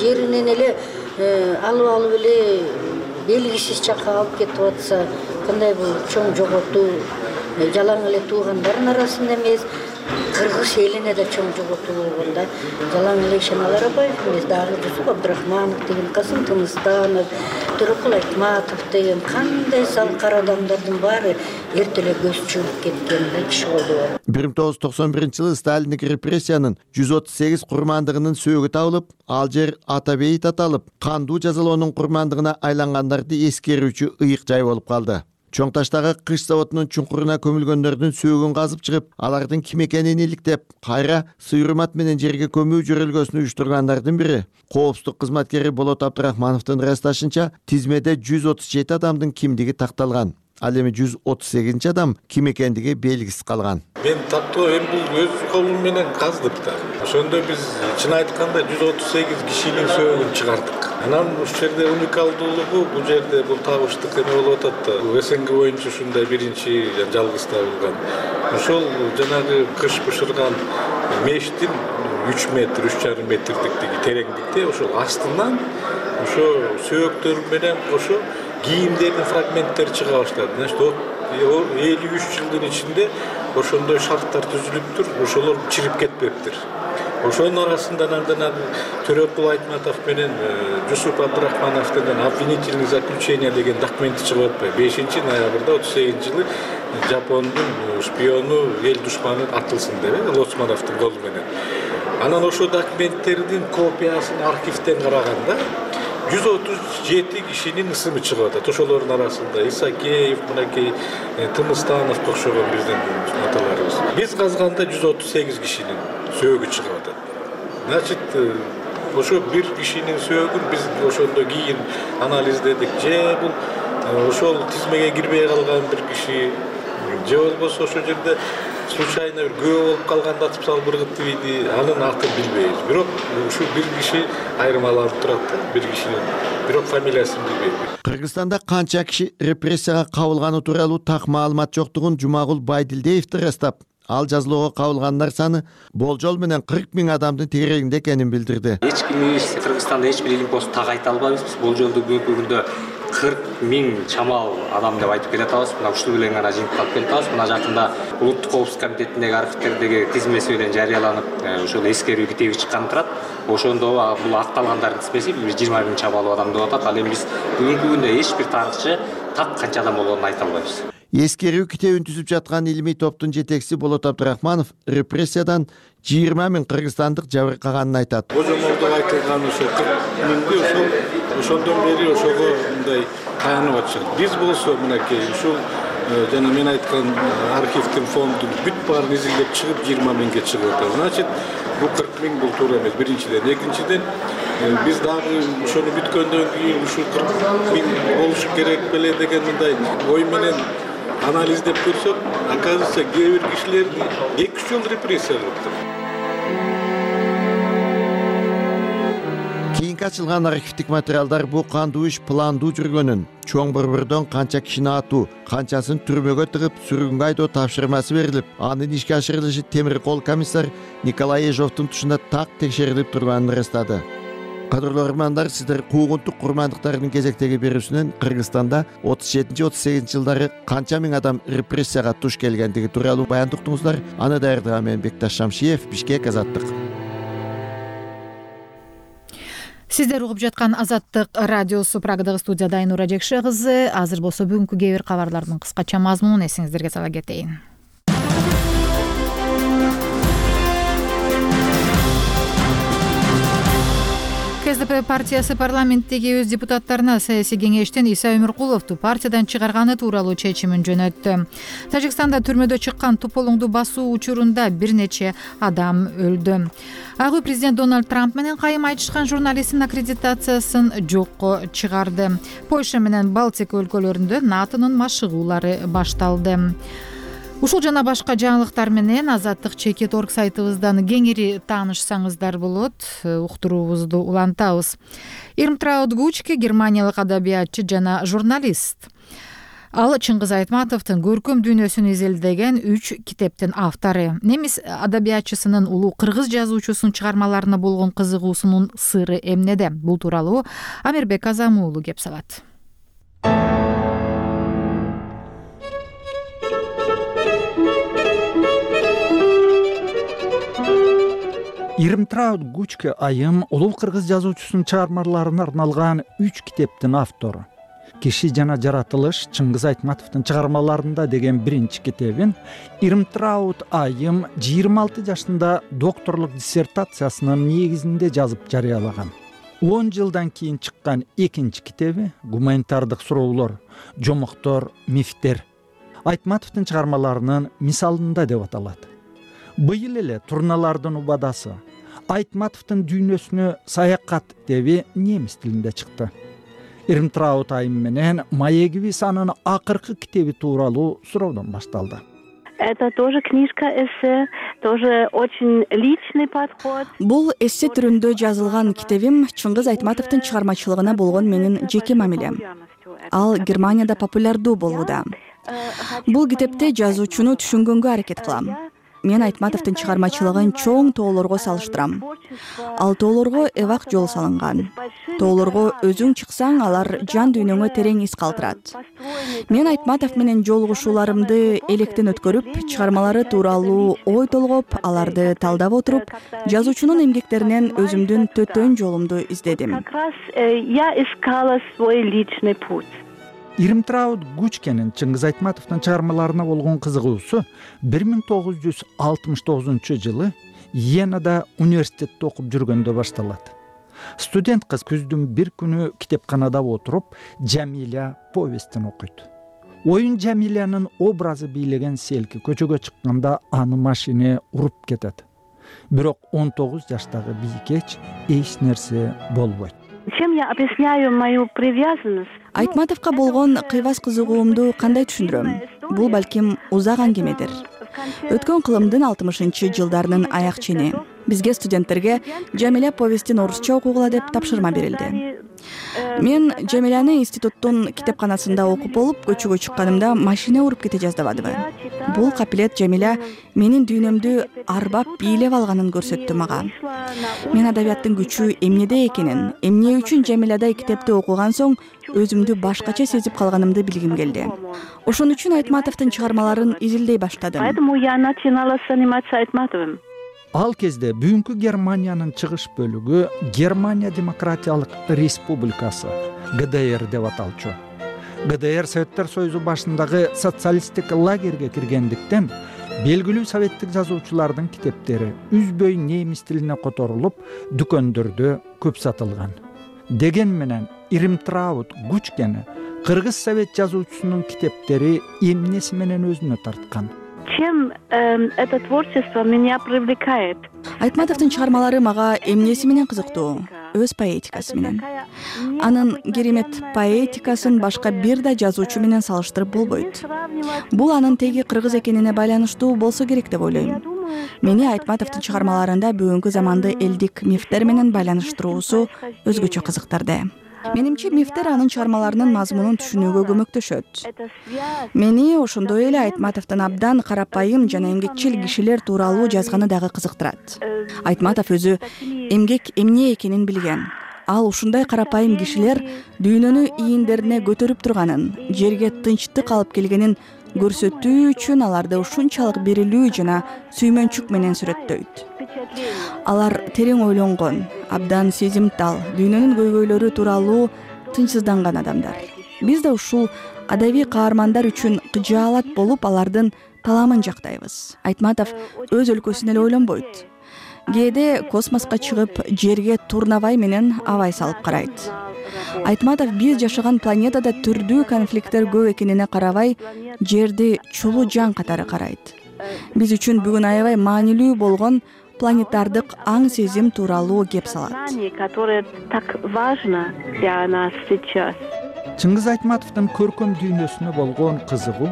жеринен эле алып эле белгисиз жакка алып кетип атса, кандай бул чоң жоготуу жалаң эле туугандардын арасында эмес, кыргыз элине да чоң жоготуу болгондо жалаң эле Ишеналы Арапаев эмес, дагы Жусуп Абдрахманов деген, Касым Тыныстанов, Төрөкул Айтматов деген кандай салкар адамдардын баары эрте эле көз чүгүп кеткен киши болду. 1991 Сталиндик репрессиянын 138 курмандыгынын сөөгү табылып, ал жер ата бейит аталып, кандуу жазалоонун курмандыгына айлангандарды эскерүүчү ыйык жай болуп калды. Чоң таштагы кыш заводунун чуңкуруна көмүлгөндөрдүн сөөгүн казып чыгып, алардын ким экенин иликтеп, кайра сыйырмат менен жерге көмүү жөрөлгөсүн уюштургандардын бири коопсуздук кызматкери Болот Абдрахмановдун ырасташынча, тизмеде 137 адамдын кимдиги такталган. Ал эми 138 адам ким экендиги белгисиз калган. Мен таптоо эми бул өз колум менен каздык да. Ошондо биз чын айтканда 138 кишинин сөөгүн чыгардык. Анан ушул жерде уникалдуулугу, бул жерде бул табыштык эме болуп атат да. СНГ боюнча ушундай биринчи жалгыз табылган. Ошол жанагы кыш бышырган мештин 3 метр, 3,5 метрдиктеги тереңдикте ошол астынан ошо сөөктөр менен ошо кийимдердин фрагменттери чыга баштады. Значит, 53 жылдын ичинде ошондой шарттар түзүлүптүр, ошолор чирип кетпептир. Ошонун арасында андан Төрөкул Айтматов менен Жусуп Абдрахманов деген обвинительный заключение деген документи чыгып атпайбы. 5 ноябрда 38 жылы Жапондун шпиону, эл душманы атылсын деп Лосмановдун колу менен. Анан ошо документтердин копиясын архивден караганда 137 кишинин ысымы чыгып атат. Ошолордун арасында Исакеев, мынакей Тыныстанов окшогон биздин аталарыбыз. Биз казганда 138 кишинин сөөгү чыгып атат. Значит, ошо бир кишинин сөөгүн биз ошондо кийин анализдедик. Же бул ошол тизмеге кирбей калган бир киши, же болбосо ошол жерде случайно бир көө болуп калганда атып салып ыргытып ийди, анын атын билбейбиз. Бирок ушул бир киши айырмаланып турат да, бир кишинин, бирок фамилиясын билбейбиз. Кыргызстанда канча киши репрессияга кабылганы тууралуу так маалымат жоктугун Жумагул Байдилдиев ырастап, ал жазалоого кабылгандар саны болжол менен 40 000 адамдын тегерегинде экенин билдирди. Эч кимибиз Кыргызстанда эч бир илимпосту так айта албайбыз. Болжолду бүгүнкү күндө 40 000 чамал адам деп айтып келатабыз. Мына ушул менен гана жыйынтык алып келатабыз. Мына жакында Улуттук коопсуздук комитетиндеги архивтердеги тизмеси менен жарыяланып, ошол эскерүү китеби чыккан турат. Ошондо бул акталгандардын тизмеси 20 000 чамал адам деп атат. Ал эми биз бүгүнкү күндө эч бир тарыхчы так канча адам болгонун айта албайбыз. Эскерүү китебин түзүп жаткан илимий топтун жетекчиси Болот Абдрахманов репрессиядан 20 000 кыргызстандык жабыркаганын айтат. Божомолдо айтылган ошо 40 000 ошондон бери ошого мындай таянып атышат. Биз болсо мынакей ушул жана мен айткан архивдин фондун бүт баарын изилдеп чыгып 20 000ге чыгып атат. Значит, бул 40 000 бул туура эмес. Биринчиден, экинчиден биз дагы ошону бүткөндөн кийин ушул 40 000 болушу керек беле деген мындай ой менен анализдеп көрсөк, оказывается, кээ бир кишилерди 2 жыл репрессия кылыптыр. Кийинки ачылган архивдик материалдар бул кандуу иш пландуу жүргөнүн, чоң борбордон канча кишини атуу, канчасын түрмөгө тыгып, сүргүнгө айдоо тапшырмасы берилип, анын ишке ашырылышы темир кол комиссар Николай Ежовдун тушунда так текшерилип турганын ырастады. Кадырлуу көрөрмандар, сиздер куугунтук курмандыктардын кезектеги берүүсүнөн Кыргызстанда 37-38 жылдары канча миң адам репрессияга туш келгендиги тууралуу баян уктуңуздар. Аны даярдаган мен Бекташ Шамшиев, Бишкек, Азаттык. Сиздер угуп жаткан Азаттык радиосу, Прагадагы студияда Айнура Жекше кызы. Азыр болсо бүгүнкү кээ бир кабарлардын кыскача мазмунун эсиңиздерге сала кетейин. КСДП партиясы парламенттеги өз депутаттарына саясий кеңештен Иса Өмүркуловду партиядан чыгарганы тууралуу чечимин жөнөттү. Тажикстанда түрмөдө чыккан тополоңду басуу учурунда бир нече адам өлдү. Ак үй президент Дональд Трамп менен кайым айтышкан журналисттин аккредитациясын жокко чыгарды. Польша менен Балтика өлкөлөрүндө НАТОнун машыгуулары башталды. Ушул жана башка жаңылыктар менен Азаттык чекит орг сайтыбыздан кеңири таанышсаңыздар болот. Уктуруубузду улантабыз. Ирмтрауд Гучке германиялык адабиятчы жана журналист. Ал Чыңгыз Айтматовдун көркөм дүйнөсүн изилдеген 3 китептин автору. Немис адабиятчысынын улуу кыргыз жазуучусунун чыгармаларына болгон кызыгуусунун сыры эмнеде? Бул тууралуу Амирбек Азам уулу кеп салат. Ирмтрауд Гучке айым улуу кыргыз жазуучусунун чыгармаларына арналган 3 китептин автору. Киши жана жаратылыш Чыңгыз Айтматовдун чыгармаларында деген биринчи китебин Ирмтрауд айым 26 жашында докторлук диссертациясынын негизинде жазып жарыялаган. 10 жылдан кийин чыккан экинчи китеби гуманитардык суроолор, жомоктор, мифтер Айтматовдун чыгармаларынын мисалында деп аталат. Быйыл эле Турналардын убадасы Айтматовдун дүйнөсүнө саякат китеби немис тилинде чыкты. Ирмтрауд айым менен маегибиз анын акыркы китеби тууралуу суроодон башталды. Это тоже книжка-эссе, тоже очень личный подход. Бул эссе түрүндө жазылган китебим Чыңгыз Айтматовдун чыгармачылыгына болгон менин жеке мамилем. Ал Германияда популярдуу болууда. Бул китепте жазуучуну түшүнгөнгө аракет кылам. Мен Айтматовдун чыгармачылыгын чоң тоолорго салыштырам. Ал тоолорго эвак жол салынган. Тоолорго өзүң чыксаң, алар жан дүйнөңө терең из калтырат. Мен Айтматов менен жолугушууларымды электен өткөрүп, чыгармалары тууралуу ой толгоп, аларды талдап отуруп, жазуучунун эмгектеринен өзүмдүн төтөн жолумду издедим. Как раз я искала свой личный путь. Ирмтрауд Гучкенин Чыңгыз Айтматовдун чыгармаларына болгон кызыгуусу 1969 жылы Йенада университетте окуп жүргөндө башталат. Студент кыз күздүн бир күнү китепканада отуруп, Жамиля повестин окуйт. Оюн Жамилянын образы бийлеген селки көчөгө чыкканда аны машина уруп кетет. Бирок 19 жаштагы бийкеч эч нерсе болбойт. Чем я объясняю мою привязанность? Айтматовго болгон кыйбас кызыгуумду кандай түшүндүрөм? Бул балким узак аңгемедир. Өткөн кылымдын 60-жылдарынын аяк чени. Бизге студенттерге Жамиля повестин орусча окугула деп тапшырма берилди. Мен Жамиляны институттун китепканасында окуп болуп, көчөгө чыкканымда машина уруп кете жаздабадыбы. Бул капилет Жамиля менин дүйнөмдү арбап бийлеп алганын көрсөттү мага. Мен адабияттын күчү эмнеде экенин, эмне үчүн Жамилядай китепти окуган соң өзүмдү башкача сезип калганымды билгим келди. Ошон үчүн Айтматовдун чыгармаларын изилдей баштадым. Поэтому я начинала заниматься Айтматовым. Ал кезде бүгүнкү Германиянын чыгыш бөлүгү Германия Демократиялык Республикасы, ГДР деп аталчу. ГДР Советтер Союзу башындагы социалисттик лагерге киргендиктен белгилүү советтик жазуучулардын китептери үзбөй немис тилине которулуп, дүкөндөрдө көп сатылган. Деген менен Ирмтрауд Гучкени кыргыз совет жазуучусунун китептери эмнеси менен өзүнө тарткан? Чем это творчество меня привлекает? Айтматовдун чыгармалары мага эмнеси менен кызыктуу? Өз поэтикасы менен. Анын керемет поэтикасын башка бир да жазуучу менен салыштырып болбойт. Бул анын теги кыргыз экенине байланыштуу болсо керек деп ойлойм. Мени Айтматовдун чыгармаларында бүгүнкү заманды элдик мифтер менен байланыштыруусу өзгөчө кызыктырды. Менимче мифтер анын чыгармаларынын мазмунун түшүнүүгө көмөктөшөт. Мени ошондой эле Айтматовдун абдан карапайым жана эмгекчил кишилер тууралуу жазганы дагы кызыктырат. Айтматов өзү эмгек эмне экенин билген. Ал ушундай карапайым кишилер дүйнөнү ийиндерине көтөрүп турганын, жерге тынчтык алып келгенин көрсөтүү үчүн аларды ушунчалык берилүү жана сүймөнчүк менен сүрөттөйт. Алар терең ойлонгон, абдан сезимтал, дүйнөнүн көйгөйлөрү тууралуу тынчсызданган адамдар. Биз да ушул адабий каармандар үчүн кыжаалат болуп, алардын таламын жактайбыз. Айтматов өз өлкөсүн эле ойлонбойт. Кээде космоска чыгып, жерге турнабай менен абай салып карайт. Айтматов биз жашаган планетада түрдүү конфликттер көп экенине карабай, жерди чулуу жан катары карайт. Биз үчүн бүгүн аябай маанилүү болгон планетардык аң сезим тууралуу кеп салат. Которое так важно для нас сейчас. Чыңгыз Айтматовдун көркөм дүйнөсүнө болгон кызыгуу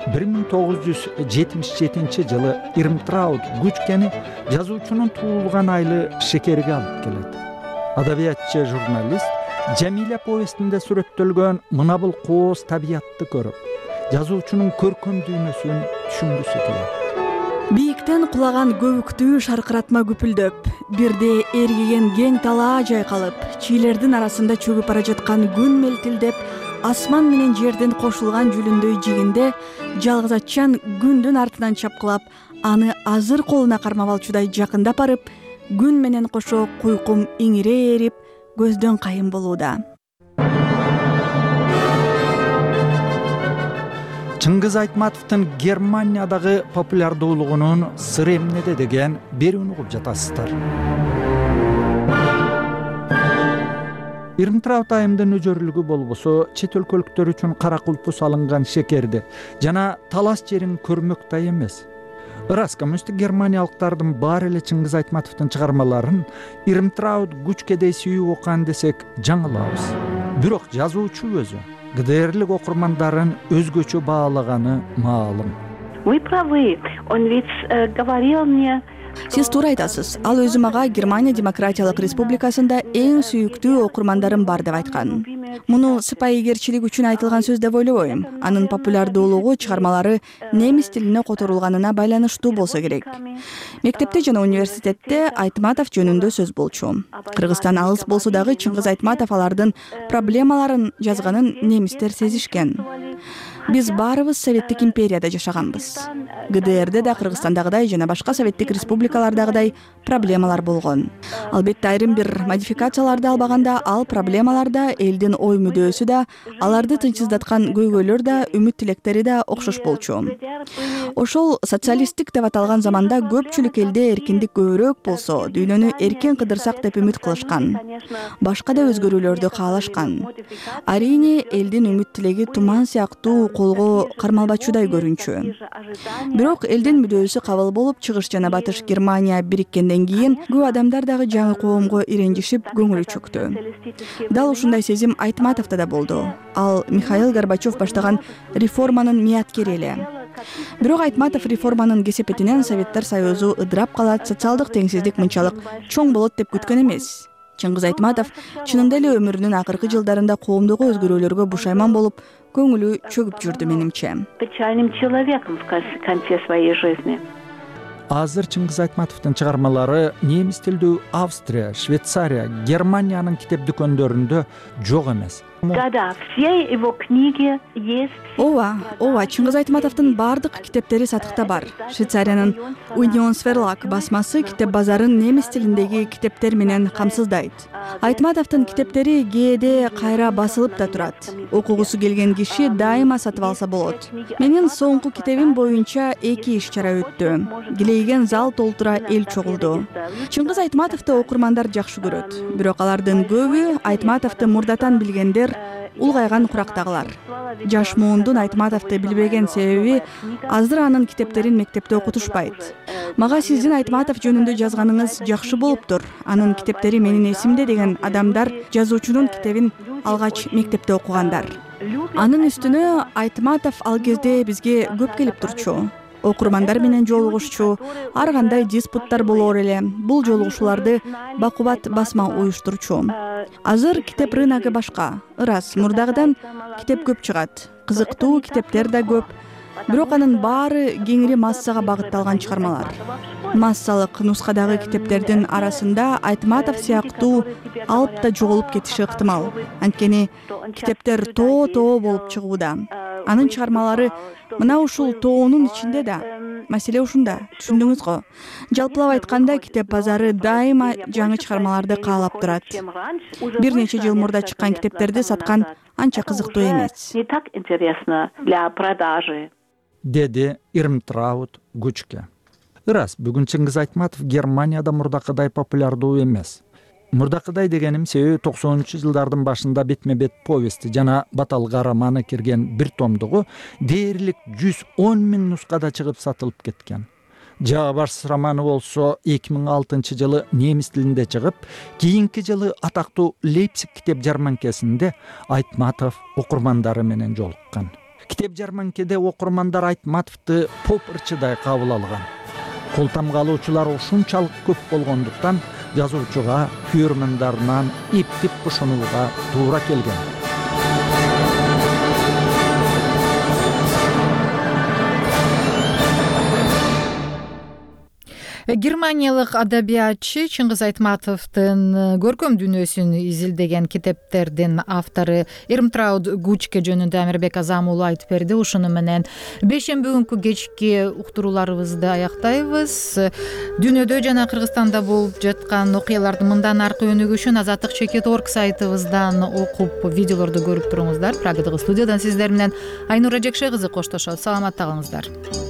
1977 жылы Ирмтрауд Гучкени жазуучунун туулган айлы Шекерге алып келет. Адабиятчы журналист Жамиля повестинде сүрөттөлгөн мына бул кооз табиятты көрүп, жазуучунун көркөм дүйнөсүн түшүнгүсү келет. Бийиктен кулаган көбүктүү шаркыратма күпүлдөп, бирде эргиген кең талаа жайкалып, чийлердин арасында чөгүп бара жаткан күн мелтилдеп, асман менен жердин кошулган жүлүндөй жигинде жалгыз атчан күндүн артынан чапкылап, аны азыр колуна кармап алчудай жакындап барып, күн менен кошо куйкум иңире эрип, көздөн кайын болууда. Чыңгыз Айтматовдун Германиядагы популярдуулугунун сыры эмнеде деген берүүнү угуп жатасыздар. Ирмтрауд айымдын өжөрлүгү болбосо, чет өлкөлүктөр үчүн кара кулпу салынган шекерди жана талас жерин көрмөк да эмес. Ырас коммунисттик германиялыктардын баары эле Чыңгыз Айтматовдун чыгармаларын Ирмтрауд күчкедей сүйүп окуган десек жаңылабыз. Бирок жазуучу өзү ГДРлик окурмандарын өзгөчө баалаганы маалым. Вы правы, он ведь говорил мне... Сиз туура айтасыз. Ал өзү мага Германия Демократиялык Республикасында эң сүйүктүү окурмандарым бар деп айткан. Муну сыпайыгерчилик үчүн айтылган сөз деп ойлобойм. Анын популярдуулугу чыгармалары немис тилине которулганына байланыштуу болсо керек. Мектепте жана университетте Айтматов жөнүндө сөз болчу. Кыргызстан алыс болсо дагы Чыңгыз Айтматов алардын проблемаларын жазганын немистер сезишкен. Биз баарыбыз Советтик империяда жашаганбыз. ГДРде да Кыргызстандагыдай жана башка советтик республикалардагыдай проблемалар болгон. Албетте айрым бир модификацияларды албаганда ал проблемаларда элдин ой мүдөөсү да, аларды тынчсыздаткан көйгөйлөр да, үмүт тилектери да окшош болчу. Ошол социалисттик деп аталган заманда көпчүлүк элде эркиндик көбүрөөк болсо, дүйнөнү эркен кыдырсак деп үмүт кылышкан. Башка да өзгөрүүлөрдү каалашкан. Арийне элдин үмүт тилеги туман сыяктуу колго кармалбачудай көрүнчү. Бирок элдин мүдөөсү кабыл болуп, чыгыш жана батыш Германия бириккенден кийин көп адамдар дагы жаңы коомго иренжишип, көңүлү чөктү. Дал ушундай сезим Айтматовдо да болду. Ал Михаил Горбачев баштаган реформанын мияткери эле. Бирок Айтматов реформанын кесепетинен Советтер Союзу ыдырап калат, социалдык теңсиздик мынчалык чоң болот деп күткөн эмес. Чыңгыз Айтматов чынында эле өмүрүнүн акыркы жылдарында коомдогу өзгөрүүлөргө бушайман болуп, көңүлү чөгүп жүрдү менимче. Печальным человеком в конце своей жизни. Азыр Чыңгыз Айтматовдун чыгармалары немис тилдүү Австрия, Швейцария, Германиянын китеп дүкөндөрүндө жок эмес. Да, все его книги есть. Ооба, Чыңгыз Айтматовдун бардык китептери сатыкта бар. Швейцариянын Unionsverlag басмасы китеп базарын немис тилиндеги китептер менен камсыздайт. Айтматовдун китептери кээде кайра басылып да турат. Окугусу келген киши дайыма сатып алса болот. Менин соңку китебим боюнча 2 иш-чара өттү. Килейген зал толтура эл чогулду. Чыңгыз Айтматовду окурмандар жакшы көрөт. Бирок алардын көбү Айтматовду мурдатан билгендер, улгайган курактагылар. Жаш муундун Айтматовду билбеген себеби азыр анын китептерин мектепте окутушпайт. Мага сиздин Айтматов жөнүндө жазганыңыз жакшы болуптур. Анын китептери менин эсимде деген адамдар жазуучунун китебин алгач мектепте окугандар. Анын үстүнө Айтматов ал кезде бизге көп келип турчу. Окурмандар менен жолугушчу, ар кандай диспуттар болор эле. Бул жолугушууларды Бакубат басма уюштурчу. Азыр китеп рыногу башка. Ырас, мурдагыдан китеп көп чыгат. Кызыктуу китептер да көп. Бирок анын баары кеңири массага багытталган чыгармалар. Массалык нускадагы китептердин арасында Айтматов сыяктуу алып да жоголуп кетиши ыктымал. Анткени китептер тоо болуп чыгууда. Анын чыгармалары мына ушул тоонун ичинде да. Маселе ушунда, түшүндүңүз го. Жалпылап айтканда, китеп базары дайыма жаңы чыгармаларды каалап турат. Бир нече жыл мурда чыккан китептерди саткан анча кызыктуу эмес. Не так интересно для продажи. Деди Ирмтрауд Гучке. Ырас, бүгүн Чыңгыз Айтматов Германияда мурдакыдай популярдуу эмес. Мурдакыдай дегеним себеби 90-жылдардын башында бетме-бет повести жана баталга романы кирген бир томдугу дээрлик 110 000 нускада чыгып сатылып кеткен. Жабарс романы болсо 2006 жылы немис тилинде чыгып, кийинки жылы атактуу Лейпциг китеп жарманкесинде Айтматов окурмандары менен жолуккан. Китеп жарманкеде окурмандар Айтматовду поп ырчыдай кабыл алган. Кол тамгалоочулар ушунчалык көп болгондуктан жазуучуга көрөрмандарынан иптип бошонууга туура келген. Германиялык адабиятчы Чыңгыз Айтматовдун көркөм дүйнөсүн изилдеген китептердин автору Ирмтрауд Гучке жөнүндө Амирбек Азам уулу айтып берди. Ушуну менен бейшемби күнкү кечки уктурууларыбызды аяктайбыз. Дүйнөдө жана Кыргызстанда болуп жаткан окуялардын мындан аркы өнүгүшүн azatlyk.org сайтыбыздан окуп, видеолорду көрүп туруңуздар. Прагадагы студиядан сиздер менен Айнура Жекше кызы коштошот. Саламатта калыңыздар.